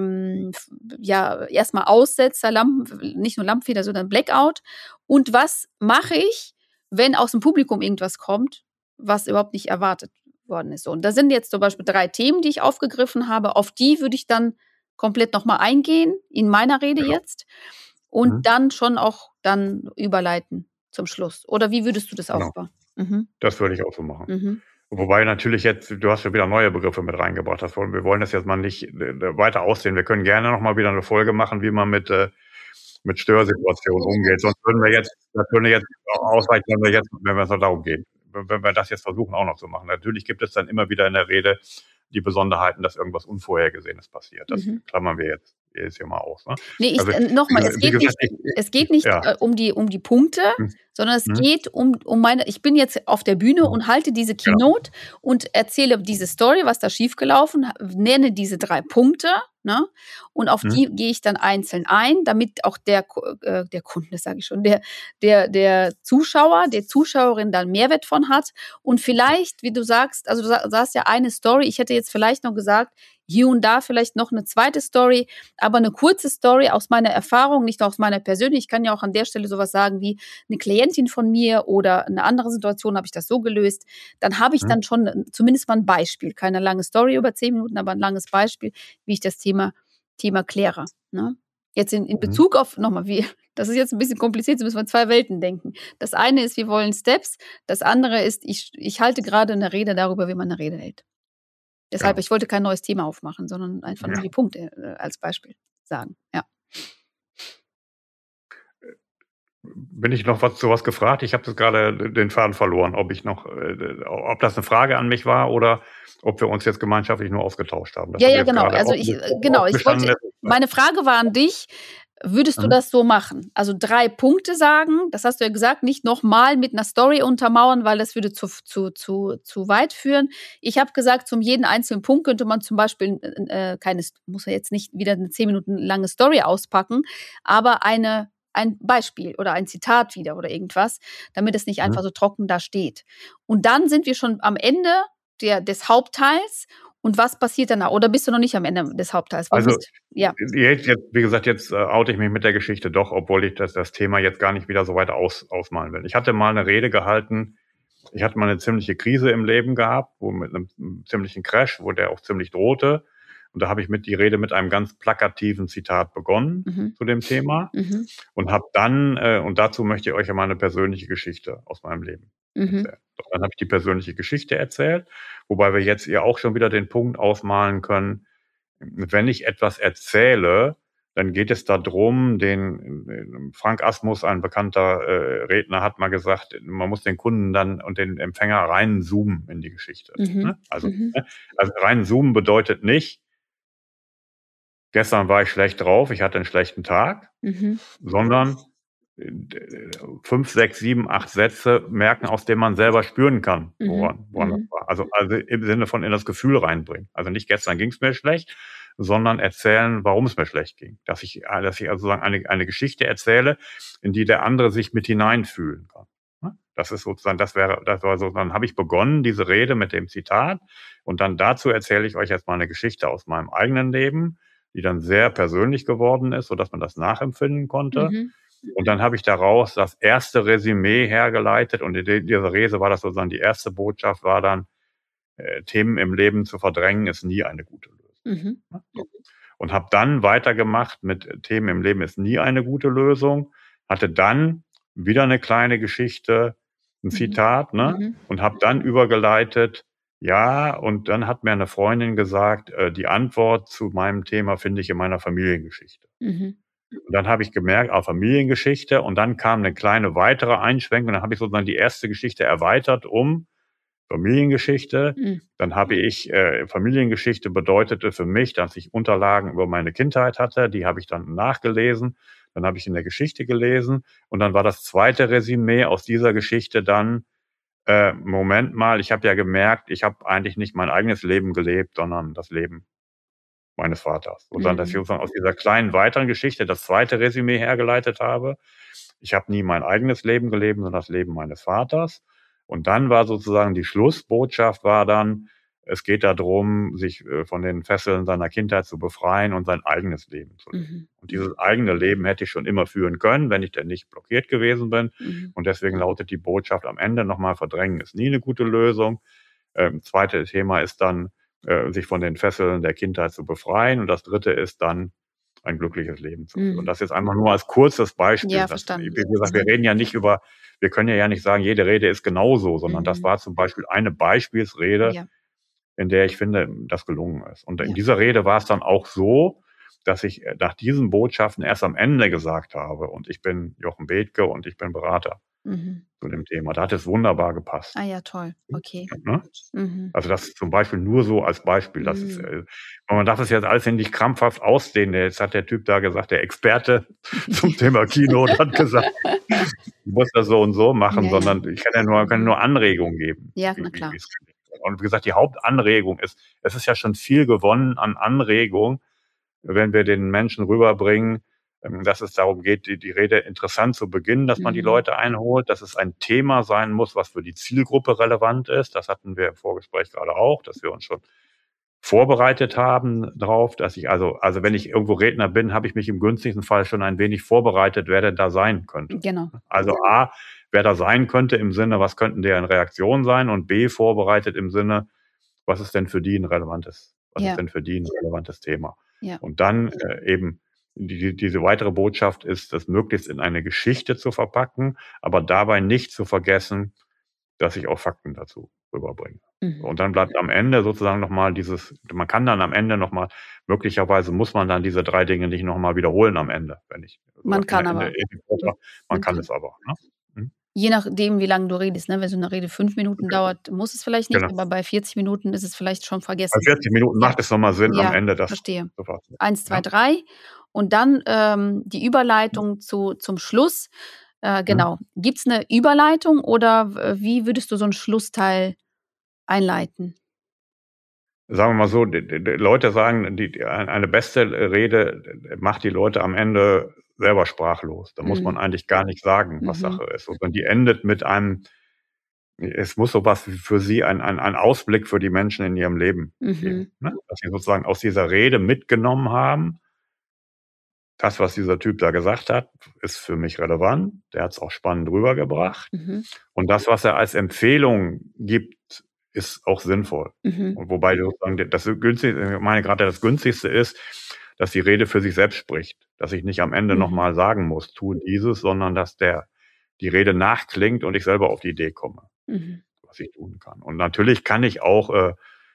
erstmal Aussetzer, nicht nur Lampenfieber, sondern Blackout? Und was mache ich, wenn aus dem Publikum irgendwas kommt, was überhaupt nicht erwartet worden ist? Und da sind jetzt zum Beispiel 3 Themen, die ich aufgegriffen habe. Auf die würde ich dann komplett nochmal eingehen in meiner Rede jetzt und dann schon auch dann überleiten zum Schluss. Oder wie würdest du das aufbauen? Das würde ich auch so machen. Wobei natürlich jetzt, du hast ja wieder neue Begriffe mit reingebracht. Wir wollen das jetzt mal nicht weiter aussehen. Wir können gerne nochmal wieder eine Folge machen, wie man mit Störsituationen umgeht. Sonst würden wir jetzt ausreichen, wenn es noch darum geht. Wenn wir das jetzt versuchen auch noch zu machen. Natürlich gibt es dann immer wieder in der Rede die Besonderheiten, dass irgendwas Unvorhergesehenes passiert. Das klammern wir jetzt hier mal aus. Ne? Nee, nochmal, es geht nicht um die Punkte, sondern es geht um ich bin jetzt auf der Bühne und halte diese Keynote und erzähle diese Story, was da schiefgelaufen, nenne diese 3 Punkte, ne? Und auf die gehe ich dann einzeln ein, damit auch der Kunde, sage ich schon, der Zuschauer, der Zuschauerin dann Mehrwert von hat und vielleicht, wie du sagst, also du sagst ja eine Story, ich hätte jetzt vielleicht noch gesagt, hier und da vielleicht noch eine zweite Story, aber eine kurze Story aus meiner Erfahrung, nicht aus meiner persönlichen. Ich kann ja auch an der Stelle sowas sagen wie eine Klientin von mir oder eine andere Situation habe ich das so gelöst. Dann habe ich dann schon zumindest mal ein Beispiel. Keine lange Story über 10 Minuten, aber ein langes Beispiel, wie ich das Thema kläre. Ne? Jetzt in Bezug auf, nochmal, das ist jetzt ein bisschen kompliziert, so müssen wir in 2 Welten denken. Das eine ist, wir wollen Steps. Das andere ist, ich halte gerade eine Rede darüber, wie man eine Rede hält. Deshalb, ich wollte kein neues Thema aufmachen, sondern einfach nur die Punkte als Beispiel sagen. Ja. Bin ich noch zu was gefragt? Ich habe gerade den Faden verloren, ob das eine Frage an mich war oder ob wir uns jetzt gemeinschaftlich nur ausgetauscht haben. Ja, genau. Also meine Frage war an dich. Würdest du das so machen? Also 3 Punkte sagen, das hast du ja gesagt, nicht nochmal mit einer Story untermauern, weil das würde zu weit führen. Ich habe gesagt, zum jeden einzelnen Punkt könnte man zum Beispiel muss ja jetzt nicht wieder eine 10 Minuten lange Story auspacken, aber ein Beispiel oder ein Zitat wieder oder irgendwas, damit es nicht einfach so trocken da steht. Und dann sind wir schon am Ende des Hauptteils. Und was passiert danach? Oder bist du noch nicht am Ende des Hauptteils? Jetzt, wie gesagt, jetzt oute ich mich mit der Geschichte doch, obwohl ich das Thema jetzt gar nicht wieder so weit ausmalen will. Ich hatte mal eine Rede gehalten. Ich hatte mal eine ziemliche Krise im Leben gehabt, mit einem ziemlichen Crash, wo der auch ziemlich drohte. Und da habe ich die Rede mit einem ganz plakativen Zitat begonnen zu dem Thema und habe dann, und dazu möchte ich euch ja mal eine persönliche Geschichte aus meinem Leben erzählen. Dann habe ich die persönliche Geschichte erzählt, wobei wir jetzt auch schon wieder den Punkt ausmalen können, wenn ich etwas erzähle, dann geht es darum, Frank Asmus, ein bekannter Redner, hat mal gesagt, man muss den Kunden dann und den Empfänger reinzoomen in die Geschichte. Ne? Also reinzoomen bedeutet nicht, gestern war ich schlecht drauf, ich hatte einen schlechten Tag, sondern 5, 6, 7, 8 Sätze merken, aus denen man selber spüren kann, woran das war. Also im Sinne von in das Gefühl reinbringen. Also nicht gestern ging es mir schlecht, sondern erzählen, warum es mir schlecht ging. Dass ich also sozusagen eine Geschichte erzähle, in die der andere sich mit hineinfühlen kann. Das ist sozusagen, dann habe ich begonnen, diese Rede mit dem Zitat, und dann dazu erzähle ich euch jetzt mal eine Geschichte aus meinem eigenen Leben, die dann sehr persönlich geworden ist, sodass man das nachempfinden konnte. Und dann habe ich daraus das erste Resümee hergeleitet, und in dieser Rede war das sozusagen die erste Botschaft, war dann, Themen im Leben zu verdrängen ist nie eine gute Lösung. Und habe dann weitergemacht mit Themen im Leben ist nie eine gute Lösung, hatte dann wieder eine kleine Geschichte, ein Zitat, und habe dann übergeleitet, ja, und dann hat mir eine Freundin gesagt, die Antwort zu meinem Thema finde ich in meiner Familiengeschichte. Und dann habe ich gemerkt, Familiengeschichte, und dann kam eine kleine weitere Einschränkung, dann habe ich sozusagen die erste Geschichte erweitert um Familiengeschichte. Dann habe ich, Familiengeschichte bedeutete für mich, dass ich Unterlagen über meine Kindheit hatte, die habe ich dann nachgelesen, dann habe ich in der Geschichte gelesen, und dann war das zweite Resümee aus dieser Geschichte dann, Moment mal, ich habe ja gemerkt, ich habe eigentlich nicht mein eigenes Leben gelebt, sondern das Leben meines Vaters. Und dann, dass ich sozusagen aus dieser kleinen weiteren Geschichte das zweite Resümee hergeleitet habe. Ich habe nie mein eigenes Leben gelebt, sondern das Leben meines Vaters. Und dann war sozusagen die Schlussbotschaft war dann, es geht darum, sich von den Fesseln seiner Kindheit zu befreien und sein eigenes Leben zu leben. Und dieses eigene Leben hätte ich schon immer führen können, wenn ich denn nicht blockiert gewesen bin. Und deswegen lautet die Botschaft am Ende nochmal, verdrängen ist nie eine gute Lösung. Zweite Thema ist dann, sich von den Fesseln der Kindheit zu befreien. Und das dritte ist dann, ein glückliches Leben zu führen. Und das jetzt einfach nur als kurzes Beispiel. Ja, verstanden. Wie gesagt, wir reden ja nicht über, wir können ja nicht sagen, jede Rede ist genauso, sondern das war zum Beispiel eine Beispielsrede, in der ich finde, das gelungen ist. Und in dieser Rede war es dann auch so, dass ich nach diesen Botschaften erst am Ende gesagt habe, und ich bin Jochen Bethke und ich bin Berater zu dem Thema. Da hat es wunderbar gepasst. Ah ja, toll. Okay. Also das zum Beispiel nur so als Beispiel. Das ist, man darf es jetzt alles nicht krampfhaft ausdehnen. Jetzt hat der Typ da gesagt, der Experte zum Thema Kino, und hat gesagt, du musst das so und so machen, sondern ich kann ja nur Anregungen geben. Ja, na klar. Und wie gesagt, die Hauptanregung ist, es ist ja schon viel gewonnen an Anregung, wenn wir den Menschen rüberbringen, dass es darum geht, die Rede interessant zu beginnen, dass man die Leute einholt, dass es ein Thema sein muss, was für die Zielgruppe relevant ist. Das hatten wir im Vorgespräch gerade auch, dass wir uns schon vorbereitet haben drauf, dass ich also wenn ich irgendwo Redner bin, habe ich mich im günstigsten Fall schon ein wenig vorbereitet, wer denn da sein könnte. Genau. Also A, wer da sein könnte im Sinne, was könnten deren Reaktionen sein, und B, vorbereitet im Sinne, was ist denn für die ein relevantes Thema? Ja. Und dann eben diese weitere Botschaft ist, das möglichst in eine Geschichte zu verpacken, aber dabei nicht zu vergessen, dass ich auch Fakten dazu rüberbringe. Und dann bleibt am Ende sozusagen nochmal man kann dann am Ende nochmal, möglicherweise muss man dann diese 3 Dinge nicht nochmal wiederholen am Ende. Man kann aber. Man kann es aber. Ne? Je nachdem, wie lange du redest. Ne? Wenn so eine Rede 5 Minuten dauert, muss es vielleicht nicht, aber bei 40 Minuten ist es vielleicht schon vergessen. Bei 40 Minuten macht es nochmal Sinn, am Ende das verstehe. zu fassen. 1, 2, 3 und dann die Überleitung zum Schluss. Genau. Gibt es eine Überleitung oder wie würdest du so einen Schlussteil einleiten? Sagen wir mal so, die Leute sagen, eine beste Rede macht die Leute am Ende selber sprachlos. Da muss man eigentlich gar nicht sagen, was Sache ist. Und die endet mit es muss sowas für sie ein Ausblick für die Menschen in ihrem Leben geben. Ne? Dass sie sozusagen aus dieser Rede mitgenommen haben, das, was dieser Typ da gesagt hat, ist für mich relevant. Der hat es auch spannend rübergebracht. Und das, was er als Empfehlung gibt, ist auch sinnvoll. Und wobei sozusagen das Günstigste ist, dass die Rede für sich selbst spricht. Dass ich nicht am Ende nochmal sagen muss, tu dieses, sondern dass die Rede nachklingt und ich selber auf die Idee komme, was ich tun kann. Und natürlich kann ich auch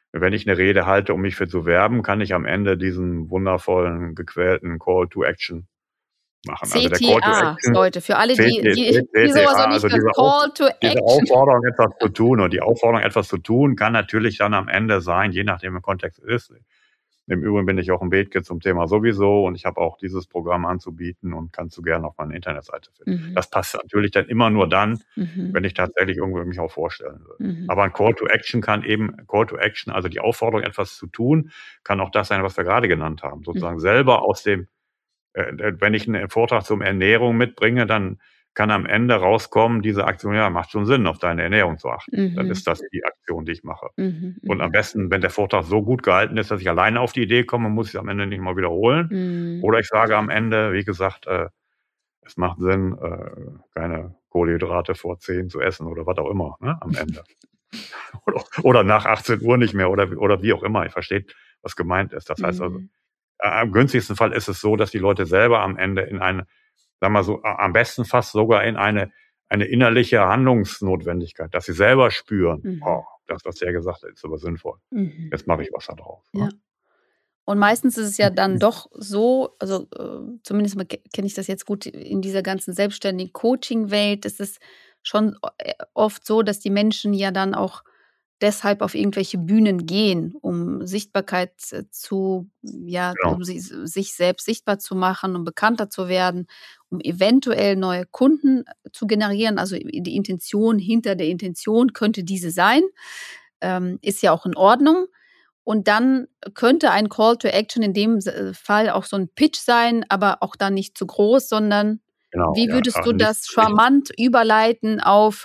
wenn ich eine Rede halte, um mich für zu werben, kann ich am Ende diesen wundervollen, gequälten Call to Action machen. Also der Call to CTA, Action, Leute, für alle, die sowas noch nicht also können, Call to diese Action. Aufforderung, etwas zu tun. Und die Aufforderung, etwas zu tun, kann natürlich dann am Ende sein, je nachdem im Kontext ist. Im Übrigen bin ich auch im Bethke zum Thema sowieso und ich habe auch dieses Programm anzubieten und kannst du gerne auf meiner Internetseite finden. Das passt natürlich dann immer nur dann, wenn ich tatsächlich irgendwo mich auch vorstellen will. Aber ein Call to Action kann eben, also die Aufforderung, etwas zu tun, kann auch das sein, was wir gerade genannt haben. Sozusagen selber aus dem, wenn ich einen Vortrag zur Ernährung mitbringe, dann kann am Ende rauskommen, diese Aktion, ja, macht schon Sinn, auf deine Ernährung zu achten. Dann ist das die Aktion, die ich mache. Und am besten, wenn der Vortrag so gut gehalten ist, dass ich alleine auf die Idee komme, muss ich es am Ende nicht mal wiederholen. Oder ich sage am Ende, wie gesagt, es macht Sinn, keine Kohlenhydrate vor 10 zu essen oder was auch immer, ne, am Ende. oder nach 18 Uhr nicht mehr oder wie auch immer. Ihr versteht, was gemeint ist. Das heißt also, am günstigsten Fall ist es so, dass die Leute selber am Ende in eine, sagen wir so, am besten fast sogar in eine innerliche Handlungsnotwendigkeit, dass sie selber spüren, oh, das, was der gesagt hat, ist aber sinnvoll. Jetzt mache ich was da drauf. Ja. Ne? Und meistens ist es ja dann doch so, also zumindest kenne ich das jetzt gut in dieser ganzen selbstständigen Coaching-Welt, ist es schon oft so, dass die Menschen ja dann auch deshalb auf irgendwelche Bühnen gehen, um Sichtbarkeit um sich selbst sichtbar zu machen, um bekannter zu werden, um eventuell neue Kunden zu generieren. Also die Intention hinter der Intention könnte diese sein, ist ja auch in Ordnung. Und dann könnte ein Call to Action in dem Fall auch so ein Pitch sein, aber auch dann nicht zu groß, sondern wie würdest du das charmant überleiten auf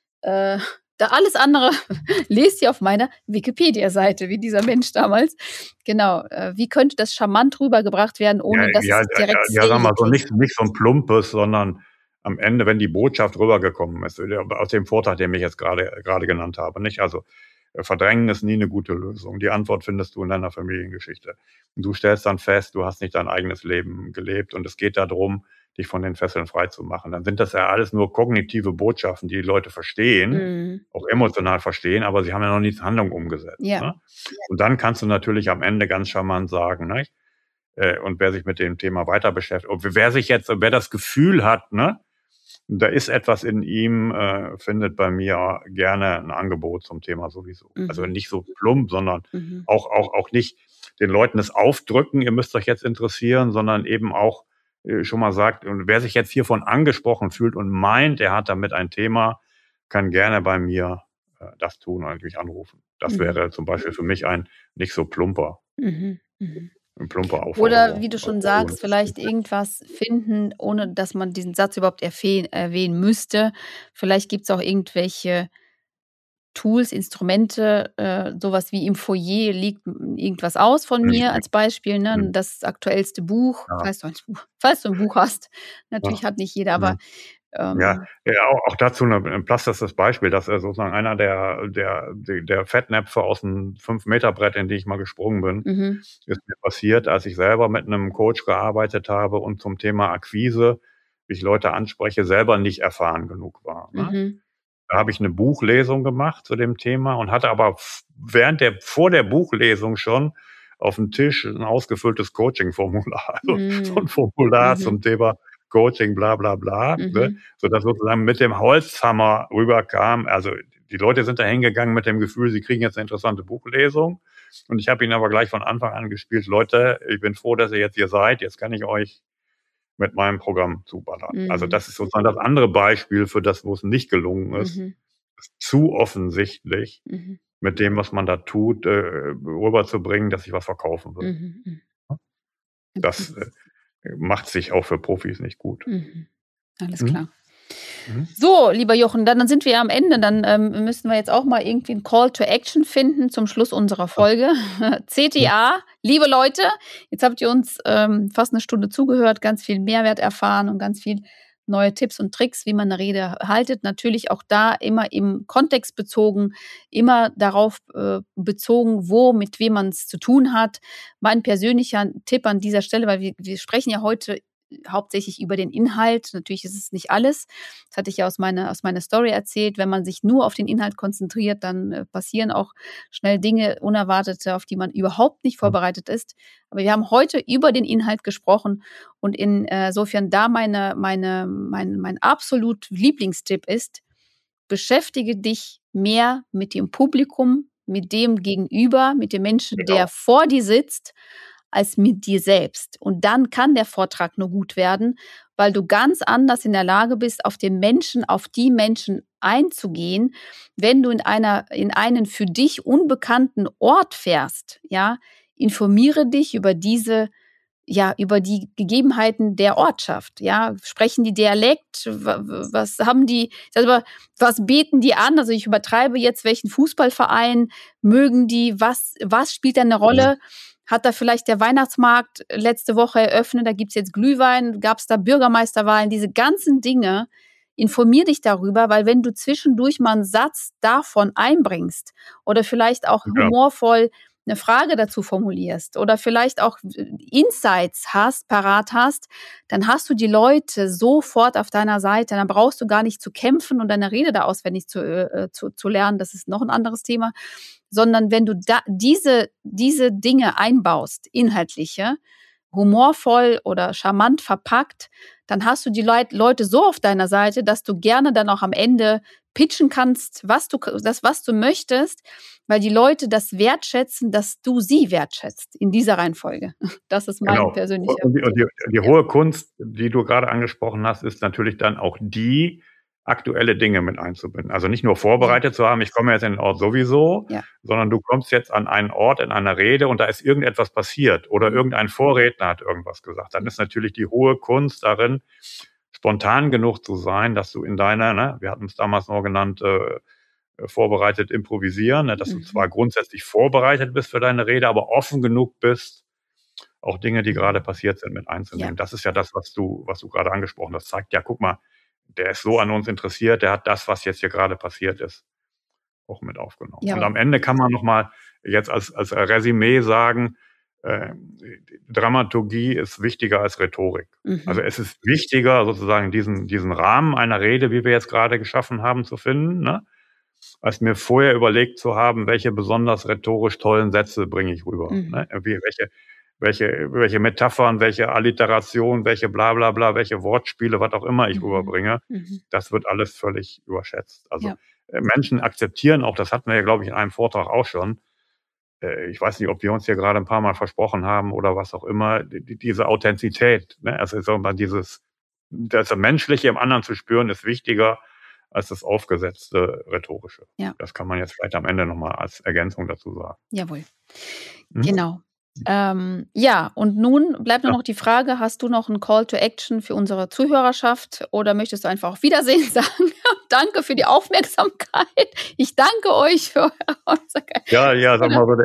da alles andere lest ihr auf meiner Wikipedia-Seite, wie dieser Mensch damals. Genau. Wie könnte das charmant rübergebracht werden, ohne dass es direkt sagen wir mal so, nicht so ein plumpes, sondern am Ende, wenn die Botschaft rübergekommen ist, aus dem Vortrag, den ich jetzt gerade genannt habe, nicht? Also Verdrängen ist nie eine gute Lösung. Die Antwort findest du in deiner Familiengeschichte. Und du stellst dann fest, du hast nicht dein eigenes Leben gelebt und es geht darum, dich von den Fesseln frei zu machen. Dann sind das ja alles nur kognitive Botschaften, die Leute verstehen, auch emotional verstehen, aber sie haben ja noch nicht in Handlung umgesetzt. Ja. Ne? Und dann kannst du natürlich am Ende ganz charmant sagen, ne? Und wer sich mit dem Thema weiter beschäftigt, und wer das Gefühl hat, ne, da ist etwas in ihm, findet bei mir gerne ein Angebot zum Thema sowieso. Also nicht so plump, sondern auch nicht den Leuten das aufdrücken, ihr müsst euch jetzt interessieren, sondern eben auch schon mal sagt, und wer sich jetzt hiervon angesprochen fühlt und meint, er hat damit ein Thema, kann gerne bei mir das tun und mich anrufen. Das wäre zum Beispiel für mich ein nicht so plumper. Ein plumper Aufforderung. Oder wie du schon sagst, vielleicht irgendwas finden, ohne dass man diesen Satz überhaupt erwähnen müsste. Vielleicht gibt es auch irgendwelche Tools, Instrumente, sowas wie im Foyer liegt irgendwas aus von mir als Beispiel, ne? Das aktuellste Buch, falls du ein Buch hast. Natürlich hat nicht jeder, aber auch dazu ein plastisches Beispiel, dass sozusagen einer der Fettnäpfe aus dem 5-Meter-Brett, in die ich mal gesprungen bin, ist mir passiert, als ich selber mit einem Coach gearbeitet habe und zum Thema Akquise, wie ich Leute anspreche, selber nicht erfahren genug war. Ne? Da habe ich eine Buchlesung gemacht zu dem Thema und hatte aber vor der Buchlesung schon auf dem Tisch ein ausgefülltes Coaching-Formular, also so ein Formular zum Thema Coaching, bla bla bla, ne? Sodass sozusagen mit dem Holzhammer rüberkam. Also die Leute sind da hingegangen mit dem Gefühl, sie kriegen jetzt eine interessante Buchlesung. Und ich habe ihnen aber gleich von Anfang an gespielt, Leute, ich bin froh, dass ihr jetzt hier seid. Jetzt kann ich euch mit meinem Programm zuballern. Also das ist sozusagen das andere Beispiel für das, wo es nicht gelungen ist. Ist zu offensichtlich mit dem, was man da tut, rüberzubringen, dass ich was verkaufen will. Das macht sich auch für Profis nicht gut. Alles klar. So, lieber Jochen, dann sind wir am Ende. Dann müssen wir jetzt auch mal irgendwie einen Call to Action finden zum Schluss unserer Folge. CTA, liebe Leute, jetzt habt ihr uns fast eine Stunde zugehört, ganz viel Mehrwert erfahren und ganz viel neue Tipps und Tricks, wie man eine Rede haltet. Natürlich auch da immer im Kontext bezogen, immer darauf bezogen, mit wem man es zu tun hat. Mein persönlicher Tipp an dieser Stelle, weil wir sprechen ja heute hauptsächlich über den Inhalt. Natürlich ist es nicht alles. Das hatte ich ja aus meiner Story erzählt. Wenn man sich nur auf den Inhalt konzentriert, dann passieren auch schnell Dinge, Unerwartete, auf die man überhaupt nicht vorbereitet ist. Aber wir haben heute über den Inhalt gesprochen und insofern da mein absolut Lieblingstipp ist, beschäftige dich mehr mit dem Publikum, mit dem Gegenüber, mit dem Menschen, der vor dir sitzt, als mit dir selbst. Und dann kann der Vortrag nur gut werden, weil du ganz anders in der Lage bist, auf die Menschen einzugehen, wenn du in einen für dich unbekannten Ort fährst. Ja, informiere dich über die Gegebenheiten der Ortschaft. Ja, sprechen die Dialekt? Was haben die? Was beten die an? Also ich übertreibe jetzt, welchen Fußballverein mögen die? Was spielt da eine Rolle? Hat da vielleicht der Weihnachtsmarkt letzte Woche eröffnet? Da gibt's jetzt Glühwein. Gab es da Bürgermeisterwahlen? Diese ganzen Dinge. Informier dich darüber, weil wenn du zwischendurch mal einen Satz davon einbringst oder vielleicht auch humorvoll eine Frage dazu formulierst oder vielleicht auch Insights parat hast, dann hast du die Leute sofort auf deiner Seite. Dann brauchst du gar nicht zu kämpfen und deine Rede da auswendig zu lernen. Das ist noch ein anderes Thema. Sondern wenn du diese Dinge einbaust, inhaltliche, humorvoll oder charmant verpackt, dann hast du die Leute so auf deiner Seite, dass du gerne dann auch am Ende pitchen kannst, was du möchtest, weil die Leute das wertschätzen, dass du sie wertschätzt in dieser Reihenfolge. Das ist mein persönlicher. Und die hohe Kunst, die du gerade angesprochen hast, ist natürlich dann auch die aktuelle Dinge mit einzubinden. Also nicht nur vorbereitet zu haben, ich komme jetzt in den Ort sowieso, sondern du kommst jetzt an einen Ort in einer Rede und da ist irgendetwas passiert oder irgendein Vorredner hat irgendwas gesagt. Dann ist natürlich die hohe Kunst darin, spontan genug zu sein, dass du in deiner, wir hatten es damals noch genannt, vorbereitet improvisieren, dass du zwar grundsätzlich vorbereitet bist für deine Rede, aber offen genug bist, auch Dinge, die gerade passiert sind, mit einzunehmen. Das ist ja das, was du gerade angesprochen hast. Das zeigt, guck mal, der ist so an uns interessiert, der hat das, was jetzt hier gerade passiert ist, auch mit aufgenommen. Und am Ende kann man nochmal jetzt als Resümee sagen, Dramaturgie ist wichtiger als Rhetorik. Also es ist wichtiger, sozusagen diesen Rahmen einer Rede, wie wir jetzt gerade geschaffen haben, zu finden, als mir vorher überlegt zu haben, welche besonders rhetorisch tollen Sätze bringe ich rüber. Welche Metaphern, welche Alliteration, welche bla bla bla, welche Wortspiele, was auch immer ich rüberbringe, das wird alles völlig überschätzt. Also Menschen akzeptieren auch, das hatten wir ja, glaube ich, in einem Vortrag auch schon, ich weiß nicht, ob wir uns hier gerade ein paar Mal versprochen haben oder was auch immer, diese Authentizität, also das Menschliche im anderen zu spüren, ist wichtiger als das aufgesetzte Rhetorische. Das kann man jetzt vielleicht am Ende nochmal als Ergänzung dazu sagen. Jawohl, genau. Und nun bleibt nur noch die Frage, hast du noch einen Call to Action für unsere Zuhörerschaft oder möchtest du einfach auf Wiedersehen sagen? Danke für die Aufmerksamkeit. Ich danke euch für eure Aufmerksamkeit. Sag mal so,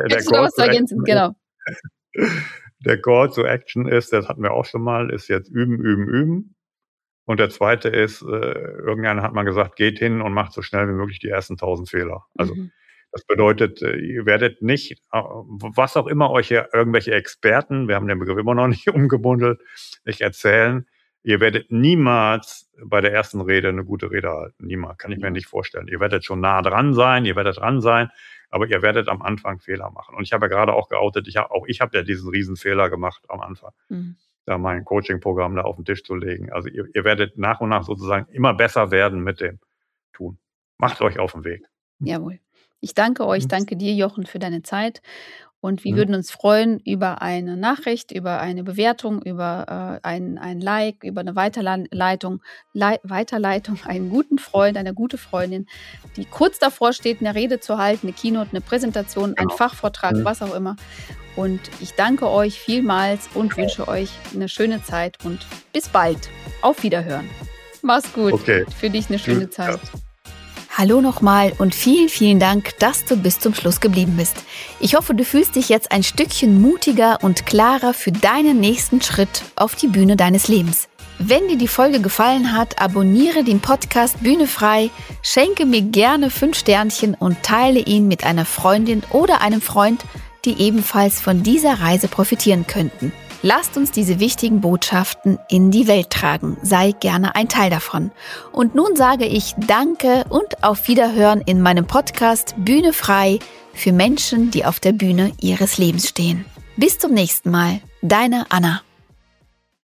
der Call to Action ist, das hatten wir auch schon mal, ist jetzt üben. Und der zweite ist, irgendeiner hat mal gesagt, geht hin und macht so schnell wie möglich die ersten 1000 Fehler. Also das bedeutet, ihr werdet nicht, was auch immer euch hier irgendwelche Experten, wir haben den Begriff immer noch nicht umgebundelt, nicht erzählen, ihr werdet niemals bei der ersten Rede eine gute Rede halten. Niemals, kann ich mir nicht vorstellen. Ihr werdet schon nah dran sein, aber ihr werdet am Anfang Fehler machen. Und ich habe ja gerade auch geoutet, ich habe ja diesen Riesenfehler gemacht am Anfang, da mein Coaching-Programm da auf den Tisch zu legen. Also ihr werdet nach und nach sozusagen immer besser werden mit dem Tun. Macht euch auf den Weg. Jawohl. Ich danke euch, danke dir, Jochen, für deine Zeit. Und wir würden uns freuen über eine Nachricht, über eine Bewertung, über ein Like, über eine Weiterleitung, einen guten Freund, eine gute Freundin, die kurz davor steht, eine Rede zu halten, eine Keynote, eine Präsentation, einen Fachvortrag, was auch immer. Und ich danke euch vielmals und wünsche euch eine schöne Zeit und bis bald. Auf Wiederhören. Mach's gut. Okay. Für dich eine schöne Zeit. Hallo nochmal und vielen, vielen Dank, dass du bis zum Schluss geblieben bist. Ich hoffe, du fühlst dich jetzt ein Stückchen mutiger und klarer für deinen nächsten Schritt auf die Bühne deines Lebens. Wenn dir die Folge gefallen hat, abonniere den Podcast Bühne frei, schenke mir gerne 5 Sternchen und teile ihn mit einer Freundin oder einem Freund, die ebenfalls von dieser Reise profitieren könnten. Lasst uns diese wichtigen Botschaften in die Welt tragen. Sei gerne ein Teil davon. Und nun sage ich Danke und auf Wiederhören in meinem Podcast Bühne frei für Menschen, die auf der Bühne ihres Lebens stehen. Bis zum nächsten Mal. Deine Anna.